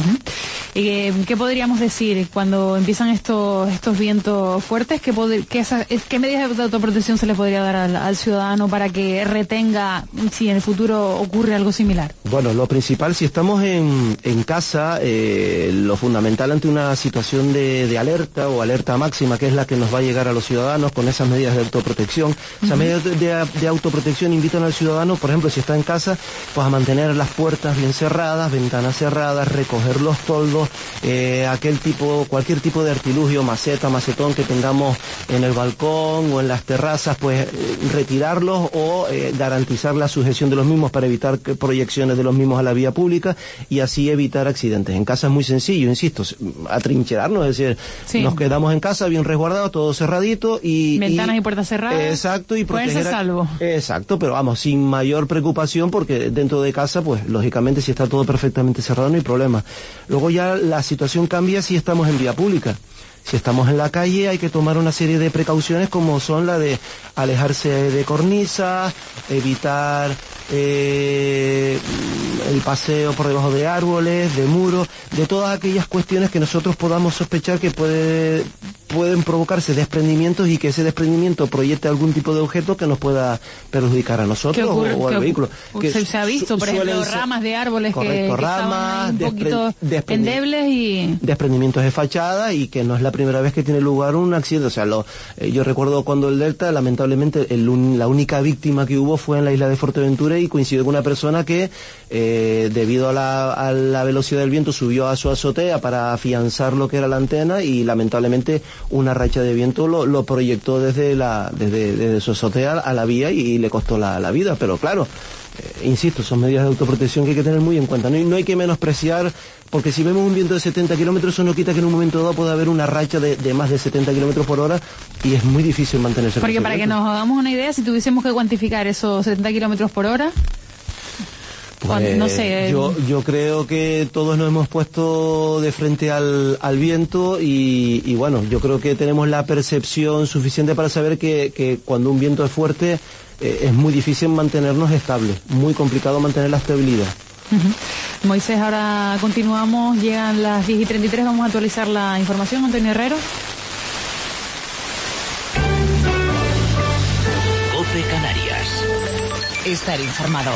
¿Qué podríamos decir cuando empiezan estos vientos fuertes? ¿Qué medidas de autoprotección se le podría dar al ciudadano para que retenga si en el futuro ocurre algo similar? Bueno, lo principal, si estamos en casa, lo fundamental ante una situación de alerta o alerta máxima, que es la que nos va a llegar a los ciudadanos con esas medidas de autoprotección. Esas medidas de autoprotección invitan al ciudadano, por ejemplo, si está en casa, pues a mantener las puertas bien cerradas, ventanas cerradas, recoger los toldos, cualquier tipo de artilugio, macetón que tengamos en el balcón o en las terrazas, pues retirarlos o garantizar la sujeción de los mismos para evitar proyecciones de los mismos a la vía pública y así evitar accidentes. En casa es muy sencillo, insisto, atrincherarnos, es decir, nos quedamos en casa bien resguardados, todo cerradito y ventanas y puertas cerradas. Exacto, y ponerse a salvo. Exacto, pero vamos, sin mayor preocupación, porque dentro de casa, pues lógicamente si está todo perfectamente cerrado no hay problema. Luego ya la situación cambia si estamos en vía pública. Si estamos en la calle hay que tomar una serie de precauciones, como son la de alejarse de cornisas, evitar el paseo por debajo de árboles, de muros, de todas aquellas cuestiones que nosotros podamos sospechar que pueden provocarse desprendimientos y que ese desprendimiento proyecte algún tipo de objeto que nos pueda perjudicar a nosotros o al vehículo. Se ha visto, por ejemplo, ramas de árboles que estaban un poquito endebles y desprendimientos de fachada, y que no es la primera vez que tiene lugar un accidente. O sea, yo recuerdo cuando el Delta, lamentablemente, la única víctima que hubo fue en la isla de Fuerteventura, y coincidió con una persona que debido a la velocidad del viento subió a su azotea para afianzar lo que era la antena, y lamentablemente una racha de viento lo proyectó desde su azotea a la vía y le costó la vida. Pero claro, insisto, son medidas de autoprotección que hay que tener muy en cuenta. No hay que menospreciar, porque si vemos un viento de 70 kilómetros, eso no quita que en un momento dado pueda haber una racha de más de 70 kilómetros por hora, y es muy difícil mantenerse. Porque para que nos hagamos una idea, si tuviésemos que cuantificar esos 70 kilómetros por hora... Pues, no sé. Yo creo que todos nos hemos puesto de frente al viento y bueno, yo creo que tenemos la percepción suficiente para saber que cuando un viento es fuerte es muy difícil mantenernos estables, muy complicado mantener la estabilidad. Moisés, ahora continuamos, llegan las 10:33, vamos a actualizar la información. Antonio Herrero. COPE Canarias. Estar informado.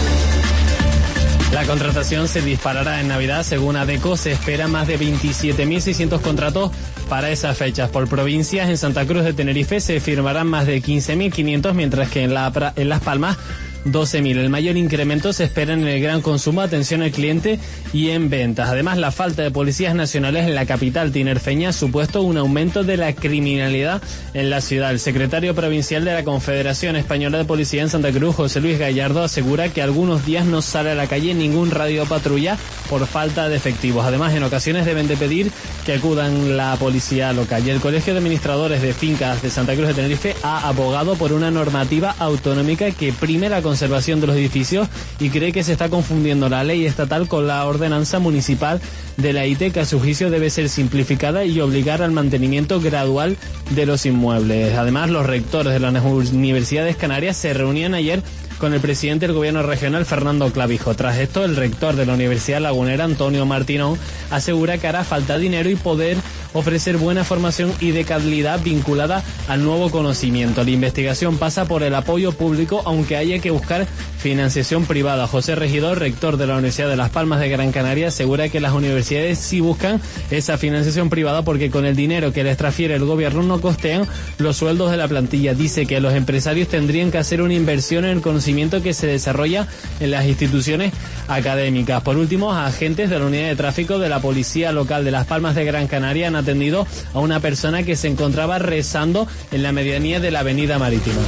La contratación se disparará en Navidad. Según ADECO, se espera más de 27.600 contratos para esas fechas. Por provincias, en Santa Cruz de Tenerife se firmarán más de 15.500, mientras que en Las Palmas 12.000. El mayor incremento se espera en el gran consumo, atención al cliente y en ventas. Además, la falta de policías nacionales en la capital tinerfeña ha supuesto un aumento de la criminalidad en la ciudad. El secretario provincial de la Confederación Española de Policía en Santa Cruz, José Luis Gallardo, asegura que algunos días no sale a la calle ningún radio patrulla por falta de efectivos. Además, en ocasiones deben de pedir que acudan la policía local. Y el Colegio de Administradores de Fincas de Santa Cruz de Tenerife ha abogado por una normativa autonómica que prime la conservación de los edificios y cree que se está confundiendo la ley estatal con la ordenanza municipal de la IT, que a su juicio debe ser simplificada y obligar al mantenimiento gradual de los inmuebles. Además, los rectores de las universidades canarias se reunían ayer con el presidente del gobierno regional, Fernando Clavijo. Tras esto, el rector de la Universidad Lagunera, Antonio Martínez, asegura que hará falta dinero y poder ofrecer buena formación y de calidad vinculada al nuevo conocimiento. La investigación pasa por el apoyo público, aunque haya que buscar financiación privada. José Regidor, rector de la Universidad de Las Palmas de Gran Canaria, asegura que las universidades sí buscan esa financiación privada porque con el dinero que les transfiere el gobierno no costean los sueldos de la plantilla. Dice que los empresarios tendrían que hacer una inversión en el conocimiento que se desarrolla en las instituciones académicas. Por último, agentes de la unidad de tráfico de la Policía Local de Las Palmas de Gran Canaria han atendido a una persona que se encontraba rezando en la medianía de la Avenida Marítima.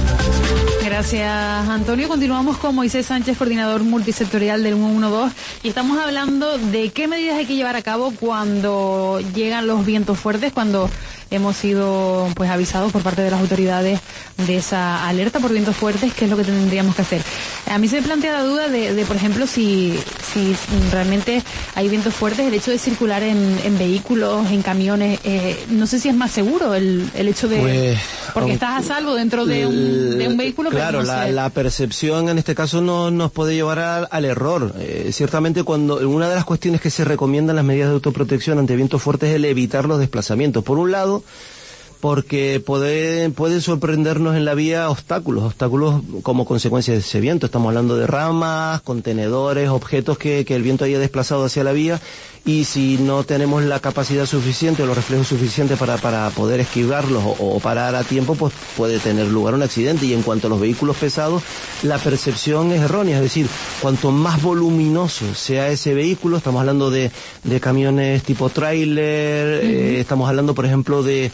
Gracias, Antonio. Continuamos con Moisés Sánchez, coordinador multisectorial del 112, y estamos hablando de qué medidas hay que llevar a cabo cuando llegan los vientos fuertes, cuando hemos sido pues avisados por parte de las autoridades de esa alerta por vientos fuertes, qué es lo que tendríamos que hacer. A mí se me plantea la duda de por ejemplo, si realmente hay vientos fuertes, el hecho de circular en vehículos, en camiones, no sé si es más seguro el hecho de... Pues, porque estás a salvo dentro de un vehículo. Claro, pero no sé. La percepción en este caso no nos puede llevar al error. Ciertamente, cuando una de las cuestiones que se recomiendan las medidas de autoprotección ante vientos fuertes es el evitar los desplazamientos. Por un lado, porque pueden sorprendernos en la vía obstáculos como consecuencia de ese viento. Estamos hablando de ramas, contenedores, objetos que el viento haya desplazado hacia la vía, y si no tenemos la capacidad suficiente o los reflejos suficientes para poder esquivarlos o parar a tiempo, pues puede tener lugar un accidente. Y en cuanto a los vehículos pesados, la percepción es errónea, es decir, cuanto más voluminoso sea ese vehículo, estamos hablando de camiones tipo tráiler, estamos hablando, por ejemplo, de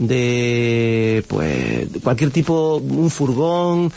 pues cualquier tipo, un furgón,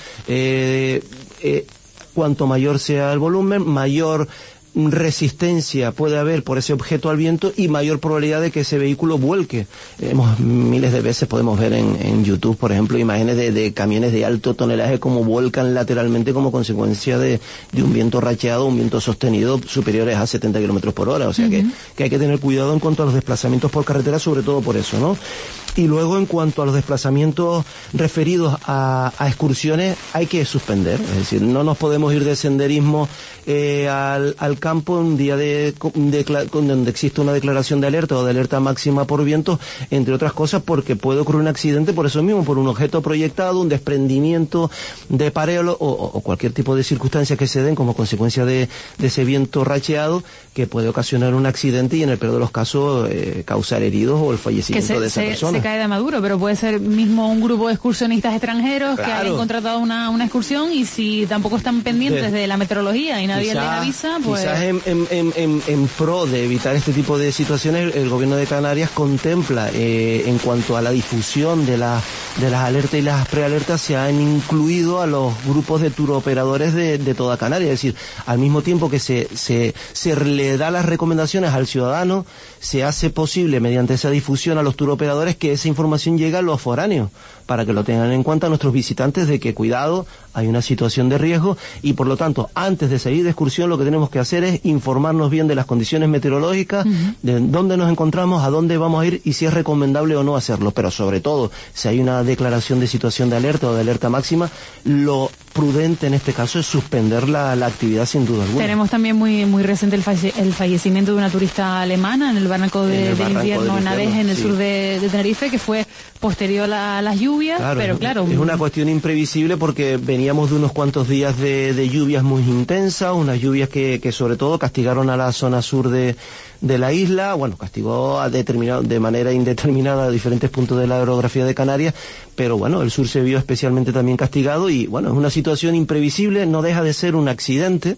cuanto mayor sea el volumen, mayor resistencia puede haber por ese objeto al viento y mayor probabilidad de que ese vehículo vuelque. Miles de veces podemos ver en YouTube, por ejemplo, imágenes de camiones de alto tonelaje como vuelcan lateralmente como consecuencia de un viento racheado, un viento sostenido superiores a 70 kilómetros por hora. O sea que hay que tener cuidado en cuanto a los desplazamientos por carretera, sobre todo por eso, ¿no? Y luego, en cuanto a los desplazamientos referidos a excursiones, hay que suspender. Es decir, no nos podemos ir de senderismo al campo un día donde existe una declaración de alerta o de alerta máxima por viento, entre otras cosas porque puede ocurrir un accidente por eso mismo, por un objeto proyectado, un desprendimiento de pareo o cualquier tipo de circunstancias que se den como consecuencia de ese viento racheado, que puede ocasionar un accidente y en el peor de los casos causar heridos o el fallecimiento de esa persona. Se cae de maduro, pero puede ser mismo un grupo de excursionistas extranjeros, claro, que hayan contratado una excursión y si tampoco están pendientes de la meteorología y nadie les avisa, pues... Quizás en pro de evitar este tipo de situaciones, el gobierno de Canarias contempla, en cuanto a la difusión de las alertas y las prealertas, se han incluido a los grupos de turoperadores de toda Canarias. Es decir, al mismo tiempo que se le da las recomendaciones al ciudadano, se hace posible mediante esa difusión a los turoperadores que esa información llegue a los foráneos, para que lo tengan en cuenta nuestros visitantes de que, cuidado, hay una situación de riesgo y, por lo tanto, antes de salir de excursión lo que tenemos que hacer es informarnos bien de las condiciones meteorológicas, de dónde nos encontramos, a dónde vamos a ir y si es recomendable o no hacerlo. Pero, sobre todo, si hay una declaración de situación de alerta o de alerta máxima, lo prudente en este caso es suspender la actividad sin duda alguna. Tenemos también muy reciente el fallecimiento de una turista alemana en el barranco de invierno en Aves, en el sur de Tenerife, que fue posterior a las lluvias, pero claro... Es una cuestión imprevisible porque venía veníamos de unos cuantos días de lluvias muy intensas, unas lluvias que sobre todo castigaron a la zona sur de la isla, bueno, castigó de manera indeterminada a diferentes puntos de la orografía de Canarias, pero bueno, el sur se vio especialmente también castigado y bueno, es una situación imprevisible, no deja de ser un accidente,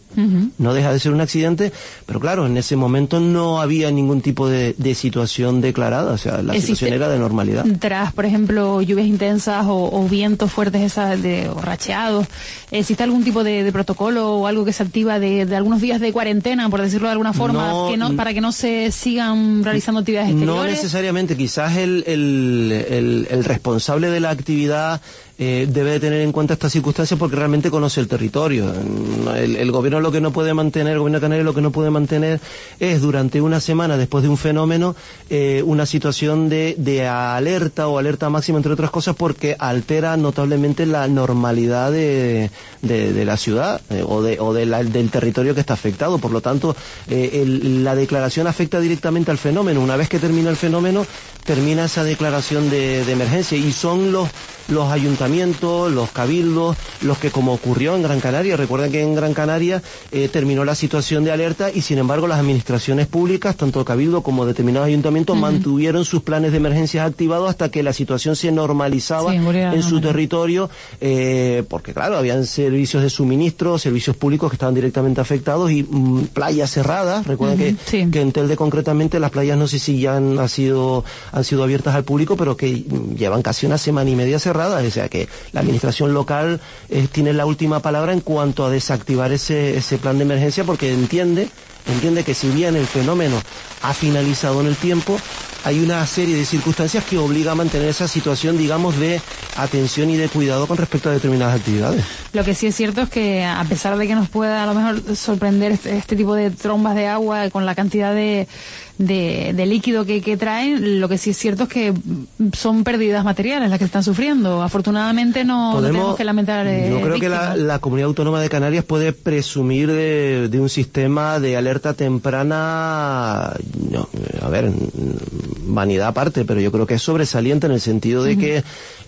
pero claro, en ese momento no había ningún tipo de situación declarada, o sea, la situación era de normalidad. Tras, por ejemplo, lluvias intensas o vientos fuertes o racheados, ¿existe algún tipo de protocolo o algo que se activa de algunos días de cuarentena, por decirlo de alguna forma, para que no se sigan realizando actividades exteriores? No necesariamente, quizás el responsable de la actividad debe de tener en cuenta estas circunstancias porque realmente conoce el territorio. El gobierno el gobierno de Canarias lo que no puede mantener es durante una semana después de un fenómeno una situación de alerta o alerta máxima, entre otras cosas, porque altera notablemente la normalidad de la ciudad del territorio que está afectado. Por lo tanto, la declaración afecta directamente al fenómeno. Una vez que termina el fenómeno, termina esa declaración de emergencia y son los ayuntamientos, los cabildos, los que, como ocurrió en Gran Canaria, recuerden que en Gran Canaria terminó la situación de alerta y sin embargo las administraciones públicas, tanto el cabildo como determinados ayuntamientos, mantuvieron sus planes de emergencias activados hasta que la situación se normalizaba en su territorio, porque claro, habían servicios de suministro, servicios públicos que estaban directamente afectados y playas cerradas. Recuerden que en Telde concretamente las playas, no sé si ya han sido abiertas al público, pero que llevan casi una semana y media cerradas, o sea que la administración local tiene la última palabra en cuanto a desactivar ese plan de emergencia, porque entiende que si bien el fenómeno ha finalizado en el tiempo, hay una serie de circunstancias que obliga a mantener esa situación, digamos, de atención y de cuidado con respecto a determinadas actividades. Lo que sí es cierto es que, a pesar de que nos pueda a lo mejor sorprender este tipo de trombas de agua con la cantidad de líquido que traen, lo que sí es cierto es que son pérdidas materiales las que están sufriendo. Afortunadamente no tenemos que lamentar Yo creo que la Comunidad Autónoma de Canarias puede presumir de un sistema de alerta temprana, vanidad aparte, pero yo creo que es sobresaliente en el sentido de que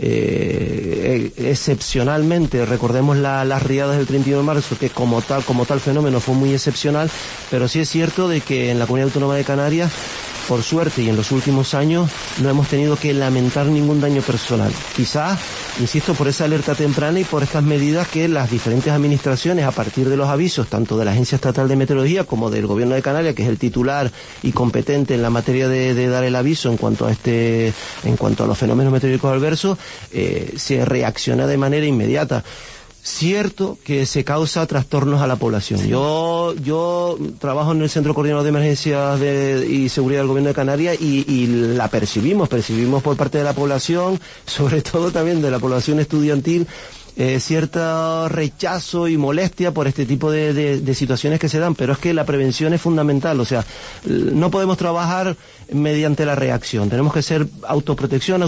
excepcionalmente, recordemos las riadas del 31 de marzo, que como tal fenómeno fue muy excepcional, pero sí es cierto de que en la Comunidad Autónoma de Canarias, por suerte, y en los últimos años no hemos tenido que lamentar ningún daño personal. Quizás, insisto, por esa alerta temprana y por estas medidas que las diferentes administraciones, a partir de los avisos, tanto de la Agencia Estatal de Meteorología como del Gobierno de Canarias, que es el titular y competente en la materia de dar el aviso en cuanto a los fenómenos meteorológicos adversos, se reacciona de manera inmediata. Cierto que se causa trastornos a la población. Yo trabajo en el Centro Coordinador de Emergencias y Seguridad del Gobierno de Canarias y la percibimos por parte de la población, sobre todo también de la población estudiantil, cierto rechazo y molestia por este tipo de situaciones que se dan, pero es que la prevención es fundamental, o sea, no podemos trabajar mediante la reacción, tenemos que ser autoprotección,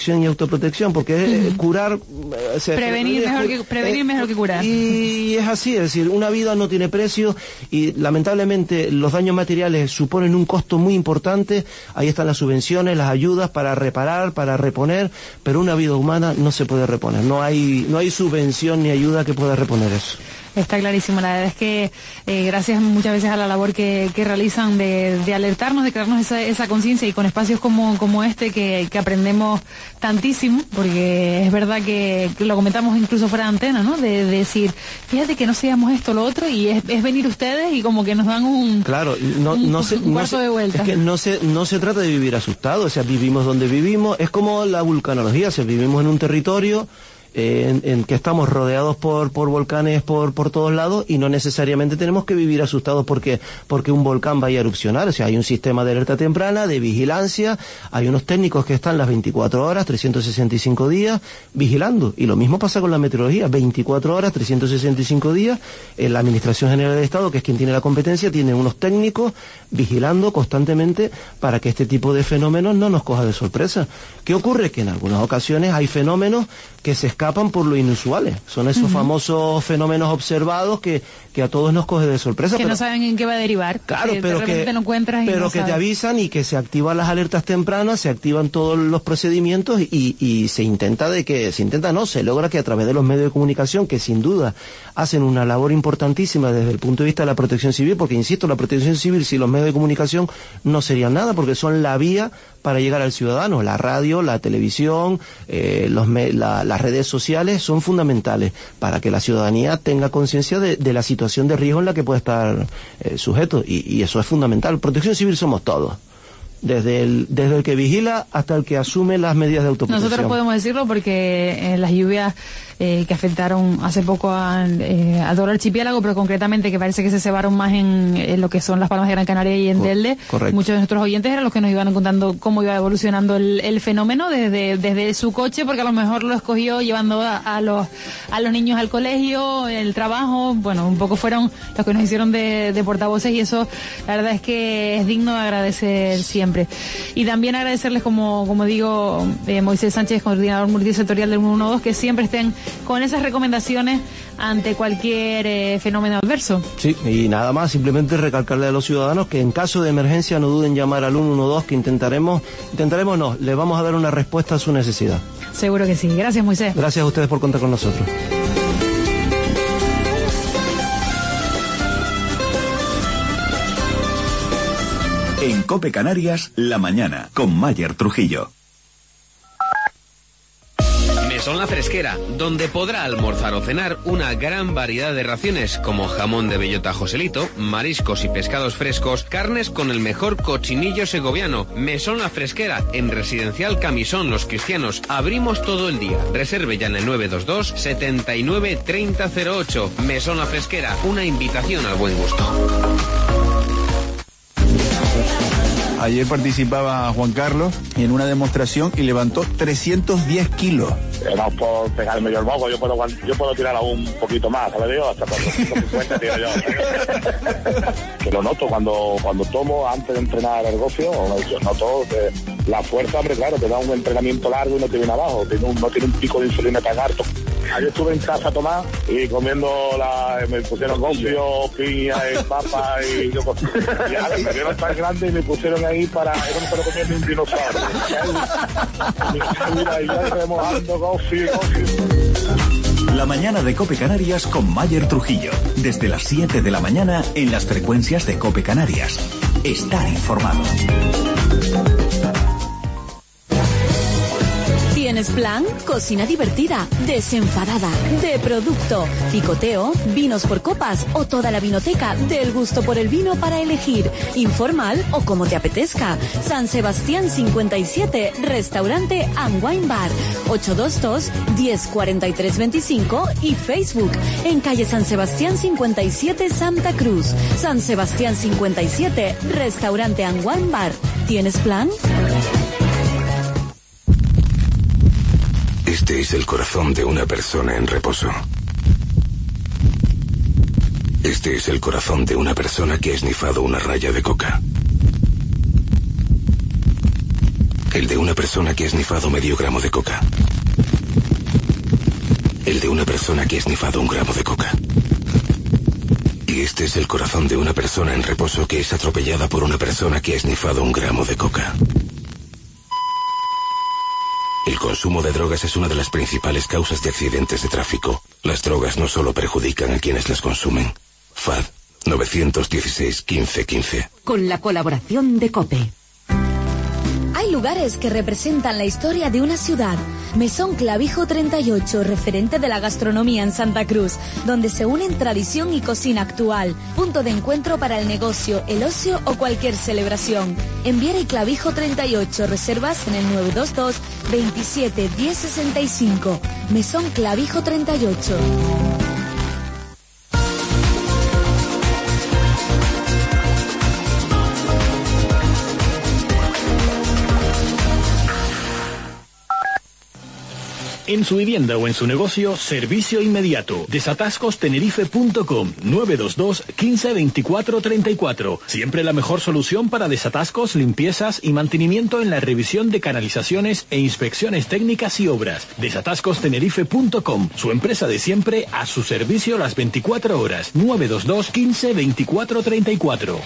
porque curar... prevenir mejor que curar. Y es así, es decir, una vida no tiene precio y lamentablemente los daños materiales suponen un costo muy importante, ahí están las subvenciones, las ayudas para reparar, para reponer, pero una vida humana no se puede reponer, no hay subvención ni ayuda que pueda reponer eso. Está clarísimo, la verdad es que gracias muchas veces a la labor que realizan de alertarnos, de crearnos esa conciencia, y con espacios como este que aprendemos tantísimo, porque es verdad que lo comentamos incluso fuera de antena, ¿no? De decir, fíjate que no seamos esto, lo otro, y es venir ustedes y como que nos dan un cuarto de vuelta. Es que no se trata de vivir asustados, o sea, vivimos donde vivimos, es como la vulcanología, o sea, vivimos en un territorio en que estamos rodeados por volcanes por todos lados y no necesariamente tenemos que vivir asustados porque un volcán vaya a erupcionar. O sea, hay un sistema de alerta temprana, de vigilancia, hay unos técnicos que están las 24 horas, 365 días vigilando, y lo mismo pasa con la meteorología, 24 horas, 365 días, la Administración General del Estado, que es quien tiene la competencia, tiene unos técnicos vigilando constantemente para que este tipo de fenómenos no nos coja de sorpresa. ¿Qué ocurre? Que en algunas ocasiones hay fenómenos que se escapan escapan por lo inusuales. Son esos famosos fenómenos observados que a todos nos coge de sorpresa. Que pero, no saben en qué va a derivar. Claro, pero que no encuentras y pero no que sabes. te avisan y que se activan las alertas tempranas, se activan todos los procedimientos y se logra que a través de los medios de comunicación, que sin duda hacen una labor importantísima desde el punto de vista de la protección civil, porque insisto, la protección civil sin los medios de comunicación no serían nada, porque son la vía para llegar al ciudadano. La radio, la televisión, las redes sociales son fundamentales para que la ciudadanía tenga conciencia de la situación de riesgo en la que puede estar sujeto, y eso es fundamental. Protección civil somos todos. Desde el que vigila hasta el que asume las medidas de autoprotección. Nosotros podemos decirlo porque las lluvias que afectaron hace poco a todo el archipiélago, pero concretamente que parece que se cebaron más en lo que son las Palmas de Gran Canaria y en Telde. Correcto. Muchos de nuestros oyentes eran los que nos iban contando cómo iba evolucionando el fenómeno desde su coche, porque a lo mejor lo escogió llevando a los niños al colegio, el trabajo. Bueno, un poco fueron los que nos hicieron de portavoces, y eso la verdad es que es digno de agradecer siempre. Y también agradecerles, como digo, Moisés Sánchez, coordinador multisectorial del 112, que siempre estén con esas recomendaciones ante cualquier fenómeno adverso. Sí, y nada más, simplemente recalcarle a los ciudadanos que en caso de emergencia no duden en llamar al 112, que le vamos a dar una respuesta a su necesidad. Seguro que sí. Gracias, Moisés. Gracias a ustedes por contar con nosotros. En COPE Canarias, la mañana, con Mayer Trujillo. Mesón La Fresquera, donde podrá almorzar o cenar una gran variedad de raciones como jamón de bellota Joselito, mariscos y pescados frescos, carnes con el mejor cochinillo segoviano. Mesón La Fresquera, en Residencial Camisón Los Cristianos. Abrimos todo el día. Reserve ya en el 922 79 3008. Mesón La Fresquera, una invitación al buen gusto. Ayer participaba Juan Carlos en una demostración y levantó 310 kilos. No por pegarme yo el moco, yo puedo tirar aún un poquito más, ¿sabes? Dios, hasta 450 tiro yo. Que lo noto cuando tomo antes de entrenar ergofio, yo noto que la fuerza, hombre, claro, te da un entrenamiento largo y no te viene abajo, no tiene un pico de insulina tan alto. Ayer estuve en casa a tomar y comiendo me pusieron gofio, piña y papa y yo me dieron tan grande y me pusieron ahí para yo no me puedo comer ni un dinosaurio. Mira, y ya remojando gofio. La mañana de COPE Canarias con Mayer Trujillo. Desde las 7 de la mañana en las frecuencias de COPE Canarias. Estar informado. ¿Tienes plan? Cocina divertida, desenfadada, de producto, picoteo, vinos por copas o toda la vinoteca del gusto por el vino para elegir, informal o como te apetezca. San Sebastián 57, Restaurante and Wine Bar, 822 1043 25 y Facebook en calle San Sebastián 57, Santa Cruz. San Sebastián 57, Restaurante and Wine Bar. ¿Tienes plan? Este es el corazón de una persona en reposo. Este es el corazón de una persona que ha esnifado una raya de coca. El de una persona que ha esnifado medio gramo de coca. El de una persona que ha esnifado 1 gramo de coca. Y este es el corazón de una persona en reposo que es atropellada por una persona que ha esnifado 1 gramo de coca. El consumo de drogas es una de las principales causas de accidentes de tráfico. Las drogas no solo perjudican a quienes las consumen. FAD 916 15 15. Con la colaboración de COPE. Hay lugares que representan la historia de una ciudad. Mesón Clavijo 38, referente de la gastronomía en Santa Cruz, donde se unen tradición y cocina actual, punto de encuentro para el negocio, el ocio o cualquier celebración. En Viera y Clavijo 38, reservas en el 922 27 1065. Mesón Clavijo 38. En su vivienda o en su negocio, servicio inmediato. Desatascostenerife.com 922 15 24 34. Siempre la mejor solución para desatascos, limpiezas y mantenimiento en la revisión de canalizaciones e inspecciones técnicas y obras. Desatascostenerife.com, su empresa de siempre a su servicio las 24 horas. 922 15 24 34.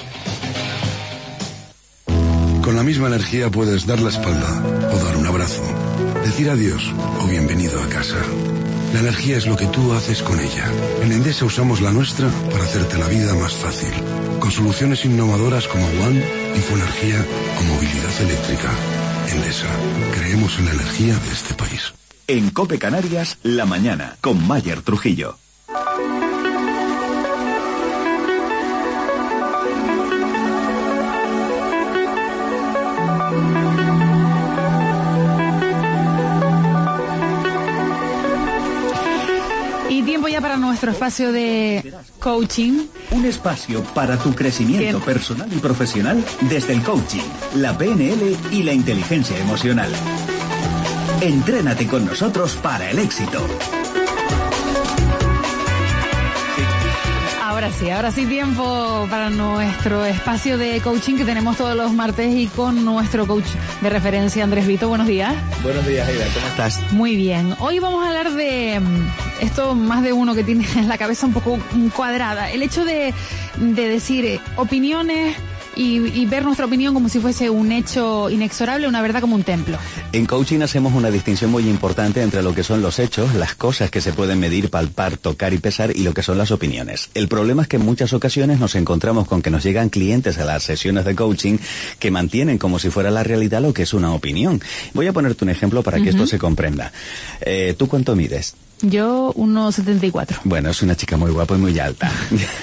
Con la misma energía puedes dar la espalda o dar un abrazo, decir adiós o bienvenido a casa. La energía es lo que tú haces con ella. En Endesa usamos la nuestra para hacerte la vida más fácil. Con soluciones innovadoras como One, Infoenergía o movilidad eléctrica. Endesa, creemos en la energía de este país. En COPE Canarias, la mañana, con Mayer Trujillo. Tiempo ya para nuestro espacio de coaching. Un espacio para tu crecimiento personal y profesional desde el coaching, la PNL y la inteligencia emocional. Entrénate con nosotros para el éxito. Ahora sí, tiempo para nuestro espacio de coaching que tenemos todos los martes y con nuestro coach de referencia, Andrés Brito. Buenos días. Buenos días, Aida. ¿Cómo estás? Muy bien. Hoy vamos a hablar de esto, más de uno que tiene la cabeza un poco cuadrada. El hecho de decir opiniones y ver nuestra opinión como si fuese un hecho inexorable, una verdad como un templo. En coaching hacemos una distinción muy importante entre lo que son los hechos, las cosas que se pueden medir, palpar, tocar y pesar, y lo que son las opiniones. El problema es que en muchas ocasiones nos encontramos con que nos llegan clientes a las sesiones de coaching que mantienen como si fuera la realidad lo que es una opinión. Voy a ponerte un ejemplo para que esto se comprenda. ¿Tú cuánto mides? Yo 1,74. Bueno, es una chica muy guapa y muy alta.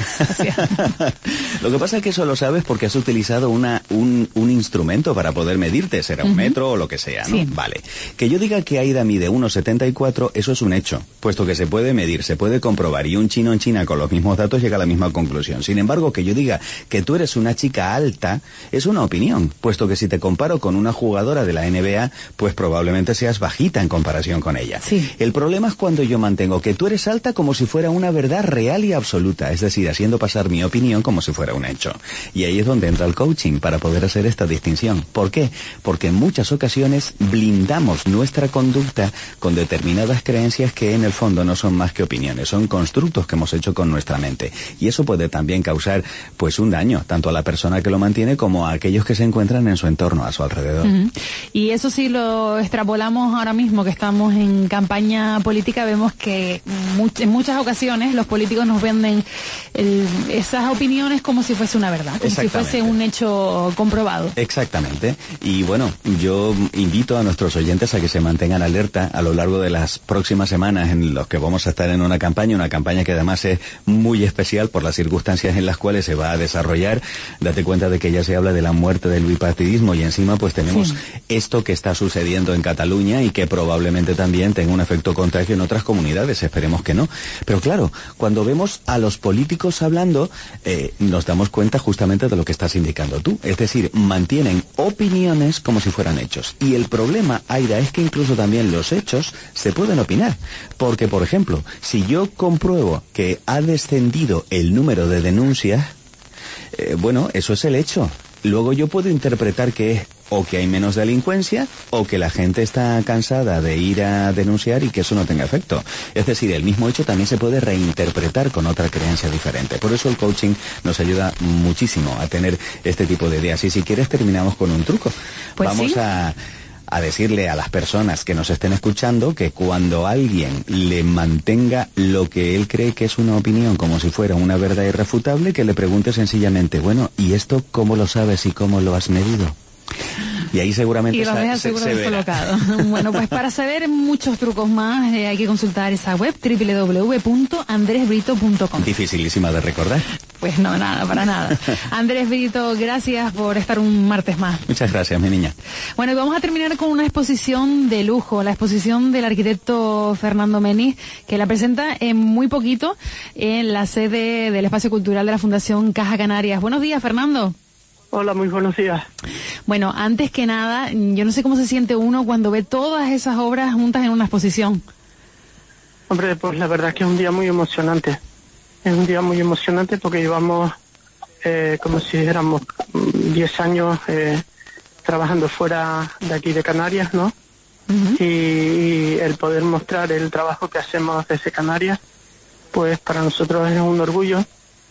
Lo que pasa es que eso lo sabes porque has utilizado un instrumento para poder medirte, será un metro o lo que sea, ¿no? Sí. Vale. Que yo diga que Aida mide 1,74, eso es un hecho, puesto que se puede medir, se puede comprobar, y un chino en China con los mismos datos llega a la misma conclusión. Sin embargo, que yo diga que tú eres una chica alta es una opinión, puesto que si te comparo con una jugadora de la NBA, pues probablemente seas bajita en comparación con ella. Sí. El problema es cuando yo mantengo que tú eres alta como si fuera una verdad real y absoluta, es decir, haciendo pasar mi opinión como si fuera un hecho. Y ahí es donde entra el coaching, para poder hacer esta distinción. ¿Por qué? Porque en muchas ocasiones blindamos nuestra conducta con determinadas creencias que en el fondo no son más que opiniones, son constructos que hemos hecho con nuestra mente. Y eso puede también causar pues un daño, tanto a la persona que lo mantiene como a aquellos que se encuentran en su entorno, a su alrededor. Y eso sí lo extrapolamos ahora mismo, que estamos en campaña política, vemos que en muchas ocasiones los políticos nos venden esas opiniones como si fuese una verdad, como si fuese un hecho comprobado. Exactamente. Y bueno, yo invito a nuestros oyentes a que se mantengan alerta a lo largo de las próximas semanas en los que vamos a estar en una campaña que además es muy especial por las circunstancias en las cuales se va a desarrollar. Date cuenta de que ya se habla de la muerte del bipartidismo y encima pues tenemos esto que está sucediendo en Cataluña y que probablemente también tenga un efecto contagio en otras comunidades, esperemos que no. Pero claro, cuando vemos a los políticos hablando, nos damos cuenta justamente de lo que estás indicando tú. Es decir, mantienen opiniones como si fueran hechos. Y el problema, Aida, es que incluso también los hechos se pueden opinar. Porque, por ejemplo, si yo compruebo que ha descendido el número de denuncias, bueno, eso es el hecho. Luego yo puedo interpretar que es o que hay menos delincuencia o que la gente está cansada de ir a denunciar y que eso no tenga efecto. Es decir, el mismo hecho también se puede reinterpretar con otra creencia diferente. Por eso el coaching nos ayuda muchísimo a tener este tipo de ideas. Y si quieres terminamos con un truco. Pues vamos sí. a decirle a las personas que nos estén escuchando que cuando alguien le mantenga lo que él cree que es una opinión como si fuera una verdad irrefutable, que le pregunte sencillamente, bueno, ¿y esto cómo lo sabes y cómo lo has medido? Y ahí seguramente se verá. Bueno, pues para saber muchos trucos más hay que consultar esa web www.andresbrito.com. Dificilísima de recordar. Pues no, nada, para nada. Andrés Brito, gracias por estar un martes más. Muchas gracias, mi niña. Bueno, y vamos a terminar con una exposición de lujo, la exposición del arquitecto Fernando Meniz, que la presenta en muy poquito en la sede del Espacio Cultural de la Fundación Caja Canarias. Buenos días, Fernando. Hola, muy buenos días. Bueno, antes que nada, yo no sé cómo se siente uno cuando ve todas esas obras juntas en una exposición. Hombre, pues la verdad es que es un día muy emocionante. Es un día muy emocionante porque llevamos, como si dijéramos, 10 años trabajando fuera de aquí de Canarias, ¿no? Y el poder mostrar el trabajo que hacemos desde Canarias, pues para nosotros es un orgullo.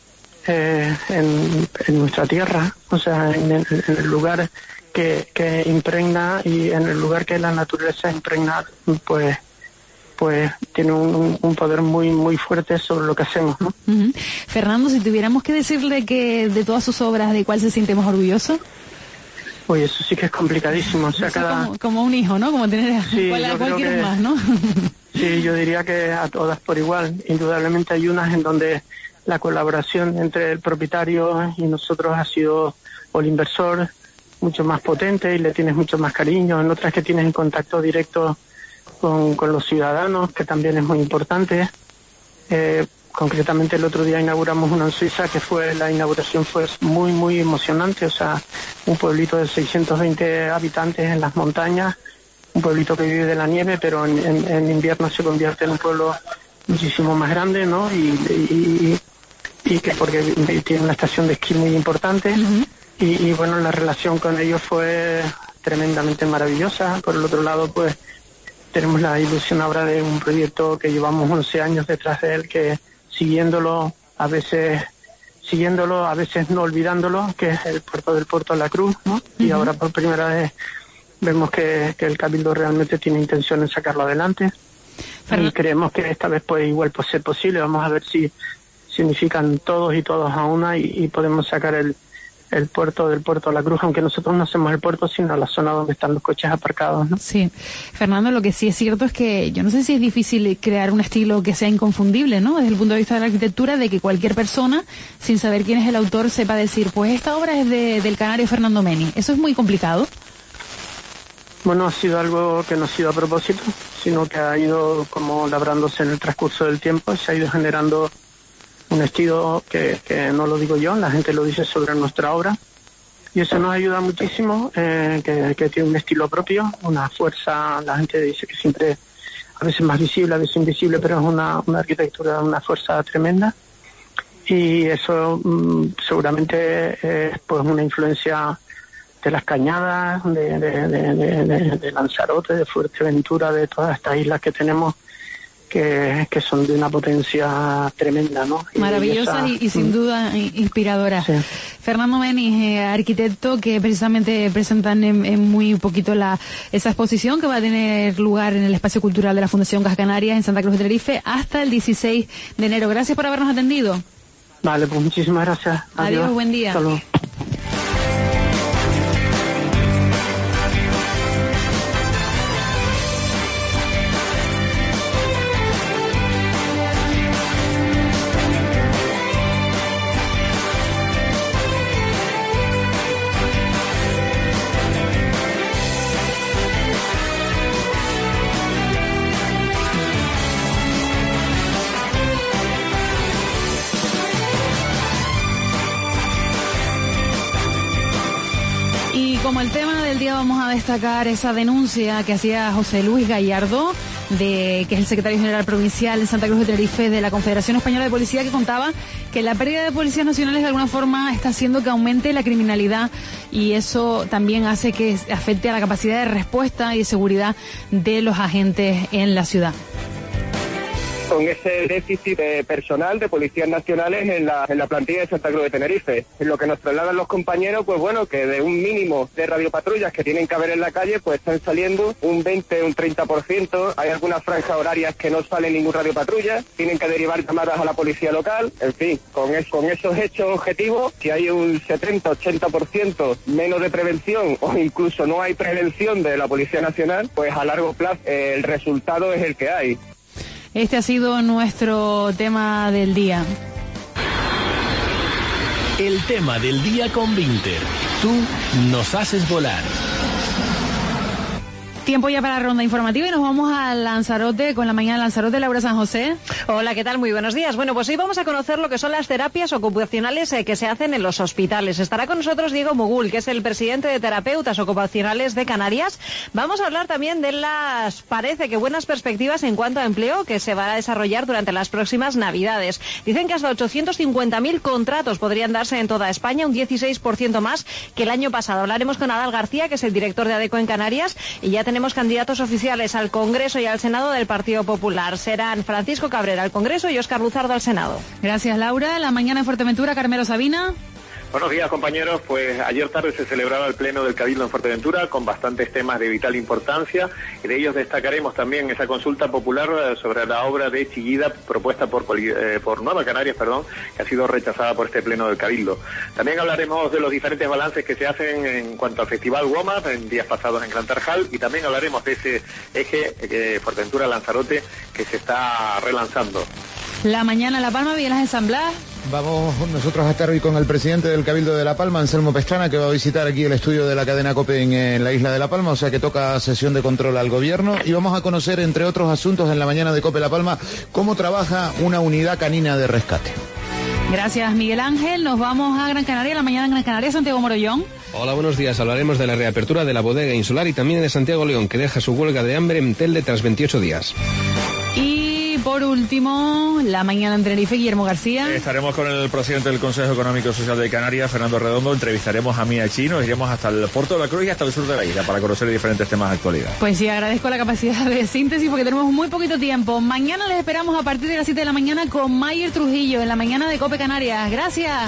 En nuestra tierra, o sea, en el lugar que impregna y en el lugar que la naturaleza impregna, pues tiene un poder muy muy fuerte sobre lo que hacemos, ¿no? Fernando, si tuviéramos que decirle que de todas sus obras, ¿de cuál se siente más orgulloso? Oye, eso sí que es complicadísimo, o sea, como un hijo, ¿no? Como tener cuál quieres más, ¿no? Sí, yo diría que a todas por igual. Indudablemente hay unas en donde la colaboración entre el propietario y nosotros ha sido, o el inversor, mucho más potente y le tienes mucho más cariño. En otras que tienes en contacto directo con los ciudadanos, que también es muy importante. Concretamente el otro día inauguramos una en Suiza la inauguración fue muy muy emocionante, o sea, un pueblito de 620 habitantes en las montañas, un pueblito que vive de la nieve, pero en invierno se convierte en un pueblo muchísimo más grande, ¿no? Y que porque tiene una estación de esquí muy importante y bueno, la relación con ellos fue tremendamente maravillosa. Por el otro lado, pues tenemos la ilusión ahora de un proyecto que llevamos 11 años detrás de él, que siguiéndolo, a veces no olvidándolo, que es el puerto del Puerto de la Cruz, ¿no? Y ahora por primera vez vemos que el Cabildo realmente tiene intención en sacarlo adelante. Y creemos que esta vez puede igual ser posible. Vamos a ver si significan todos y todos a una y podemos sacar el puerto del Puerto de la Cruz, aunque nosotros no hacemos el puerto, sino la zona donde están los coches aparcados, ¿no? Sí. Fernando, lo que sí es cierto es que yo no sé si es difícil crear un estilo que sea inconfundible, ¿no? Desde el punto de vista de la arquitectura, de que cualquier persona, sin saber quién es el autor, sepa decir, pues esta obra es del canario Fernando Meni. ¿Eso es muy complicado? Bueno, ha sido algo que no ha sido a propósito, sino que ha ido como labrándose en el transcurso del tiempo, se ha ido generando un estilo que no lo digo yo, la gente lo dice sobre nuestra obra, y eso nos ayuda muchísimo, que tiene un estilo propio, una fuerza. La gente dice que siempre, a veces más visible, a veces invisible, pero es una arquitectura, una fuerza tremenda, y eso seguramente es pues una influencia de las Cañadas, de Lanzarote, de Fuerteventura, de todas estas islas que tenemos, que son de una potencia tremenda, ¿no? Maravillosas y sin duda inspiradoras. Sí. Fernando Meni, arquitecto, que precisamente presentan en muy poquito esa exposición que va a tener lugar en el Espacio Cultural de la Fundación Caja Canarias en Santa Cruz de Tenerife hasta el 16 de enero. Gracias por habernos atendido. Vale, pues muchísimas gracias. Adiós, buen día. Hasta luego. Como el tema del día, vamos a destacar esa denuncia que hacía José Luis Gallardo, que es el secretario general provincial de Santa Cruz de Tenerife de la Confederación Española de Policía, que contaba que la pérdida de policías nacionales de alguna forma está haciendo que aumente la criminalidad, y eso también hace que afecte a la capacidad de respuesta y de seguridad de los agentes en la ciudad. Con ese déficit de personal de policías nacionales en la plantilla de Santa Cruz de Tenerife. En lo que nos trasladan los compañeros, pues bueno, que de un mínimo de radiopatrullas que tienen que haber en la calle, pues están saliendo un 20, un 30%. Hay algunas franjas horarias que no salen ningún radiopatrulla, tienen que derivar llamadas a la policía local. En fin, con esos hechos objetivos, si hay un 70, 80% menos de prevención o incluso no hay prevención de la Policía Nacional, pues a largo plazo el resultado es el que hay. Este ha sido nuestro tema del día. El tema del día con Vinter. Tú nos haces volar. Tiempo ya para la ronda informativa y nos vamos a Lanzarote con la mañana de Lanzarote. Laura San José. Hola, ¿qué tal? Muy buenos días. Bueno, pues hoy vamos a conocer lo que son las terapias ocupacionales que se hacen en los hospitales. Estará con nosotros Diego Mugul, que es el presidente de Terapeutas Ocupacionales de Canarias. Vamos a hablar también de las, parece que buenas perspectivas en cuanto a empleo que se va a desarrollar durante las próximas Navidades. Dicen que hasta 850.000 contratos podrían darse en toda España, un 16% más que el año pasado. Hablaremos con Adal García, que es el director de ADECO en Canarias, y ya tenemos candidatos oficiales al Congreso y al Senado del Partido Popular. Serán Francisco Cabrera al Congreso y Óscar Luzardo al Senado. Gracias, Laura. La mañana en Fuerteventura, Carmelo Sabina. Buenos días, compañeros. Pues ayer tarde se celebraba el Pleno del Cabildo en Fuerteventura con bastantes temas de vital importancia, y de ellos destacaremos también esa consulta popular sobre la obra de Chillida propuesta por Nueva Canarias, que ha sido rechazada por este Pleno del Cabildo. También hablaremos de los diferentes balances que se hacen en cuanto al Festival WOMAD en días pasados en Gran Tarjal, y también hablaremos de ese eje Fuerteventura-Lanzarote que se está relanzando. La mañana en La Palma, Miguel Ángel San Blas. Vamos nosotros a estar hoy con el presidente del Cabildo de La Palma, Anselmo Pastrana, que va a visitar aquí el estudio de la cadena COPE en la isla de La Palma, o sea que toca sesión de control al gobierno, y vamos a conocer, entre otros asuntos, en la mañana de COPE La Palma, cómo trabaja una unidad canina de rescate. Gracias, Miguel Ángel. Nos vamos a Gran Canaria, la mañana en Gran Canaria, Santiago Morollón. Hola, buenos días. Hablaremos de la reapertura de la bodega insular y también de Santiago León, que deja su huelga de hambre en Telde tras 28 días. Y por último, la mañana en Tenerife, Guillermo García. Estaremos con el presidente del Consejo Económico y Social de Canarias, Fernando Redondo. Entrevistaremos a Mía Chino, iremos hasta el puerto de la Cruz y hasta el sur de la isla para conocer diferentes temas de actualidad. Pues sí, agradezco la capacidad de síntesis porque tenemos muy poquito tiempo. Mañana les esperamos a partir de las 7 de la mañana con Mayer Trujillo en la mañana de COPE Canarias. Gracias.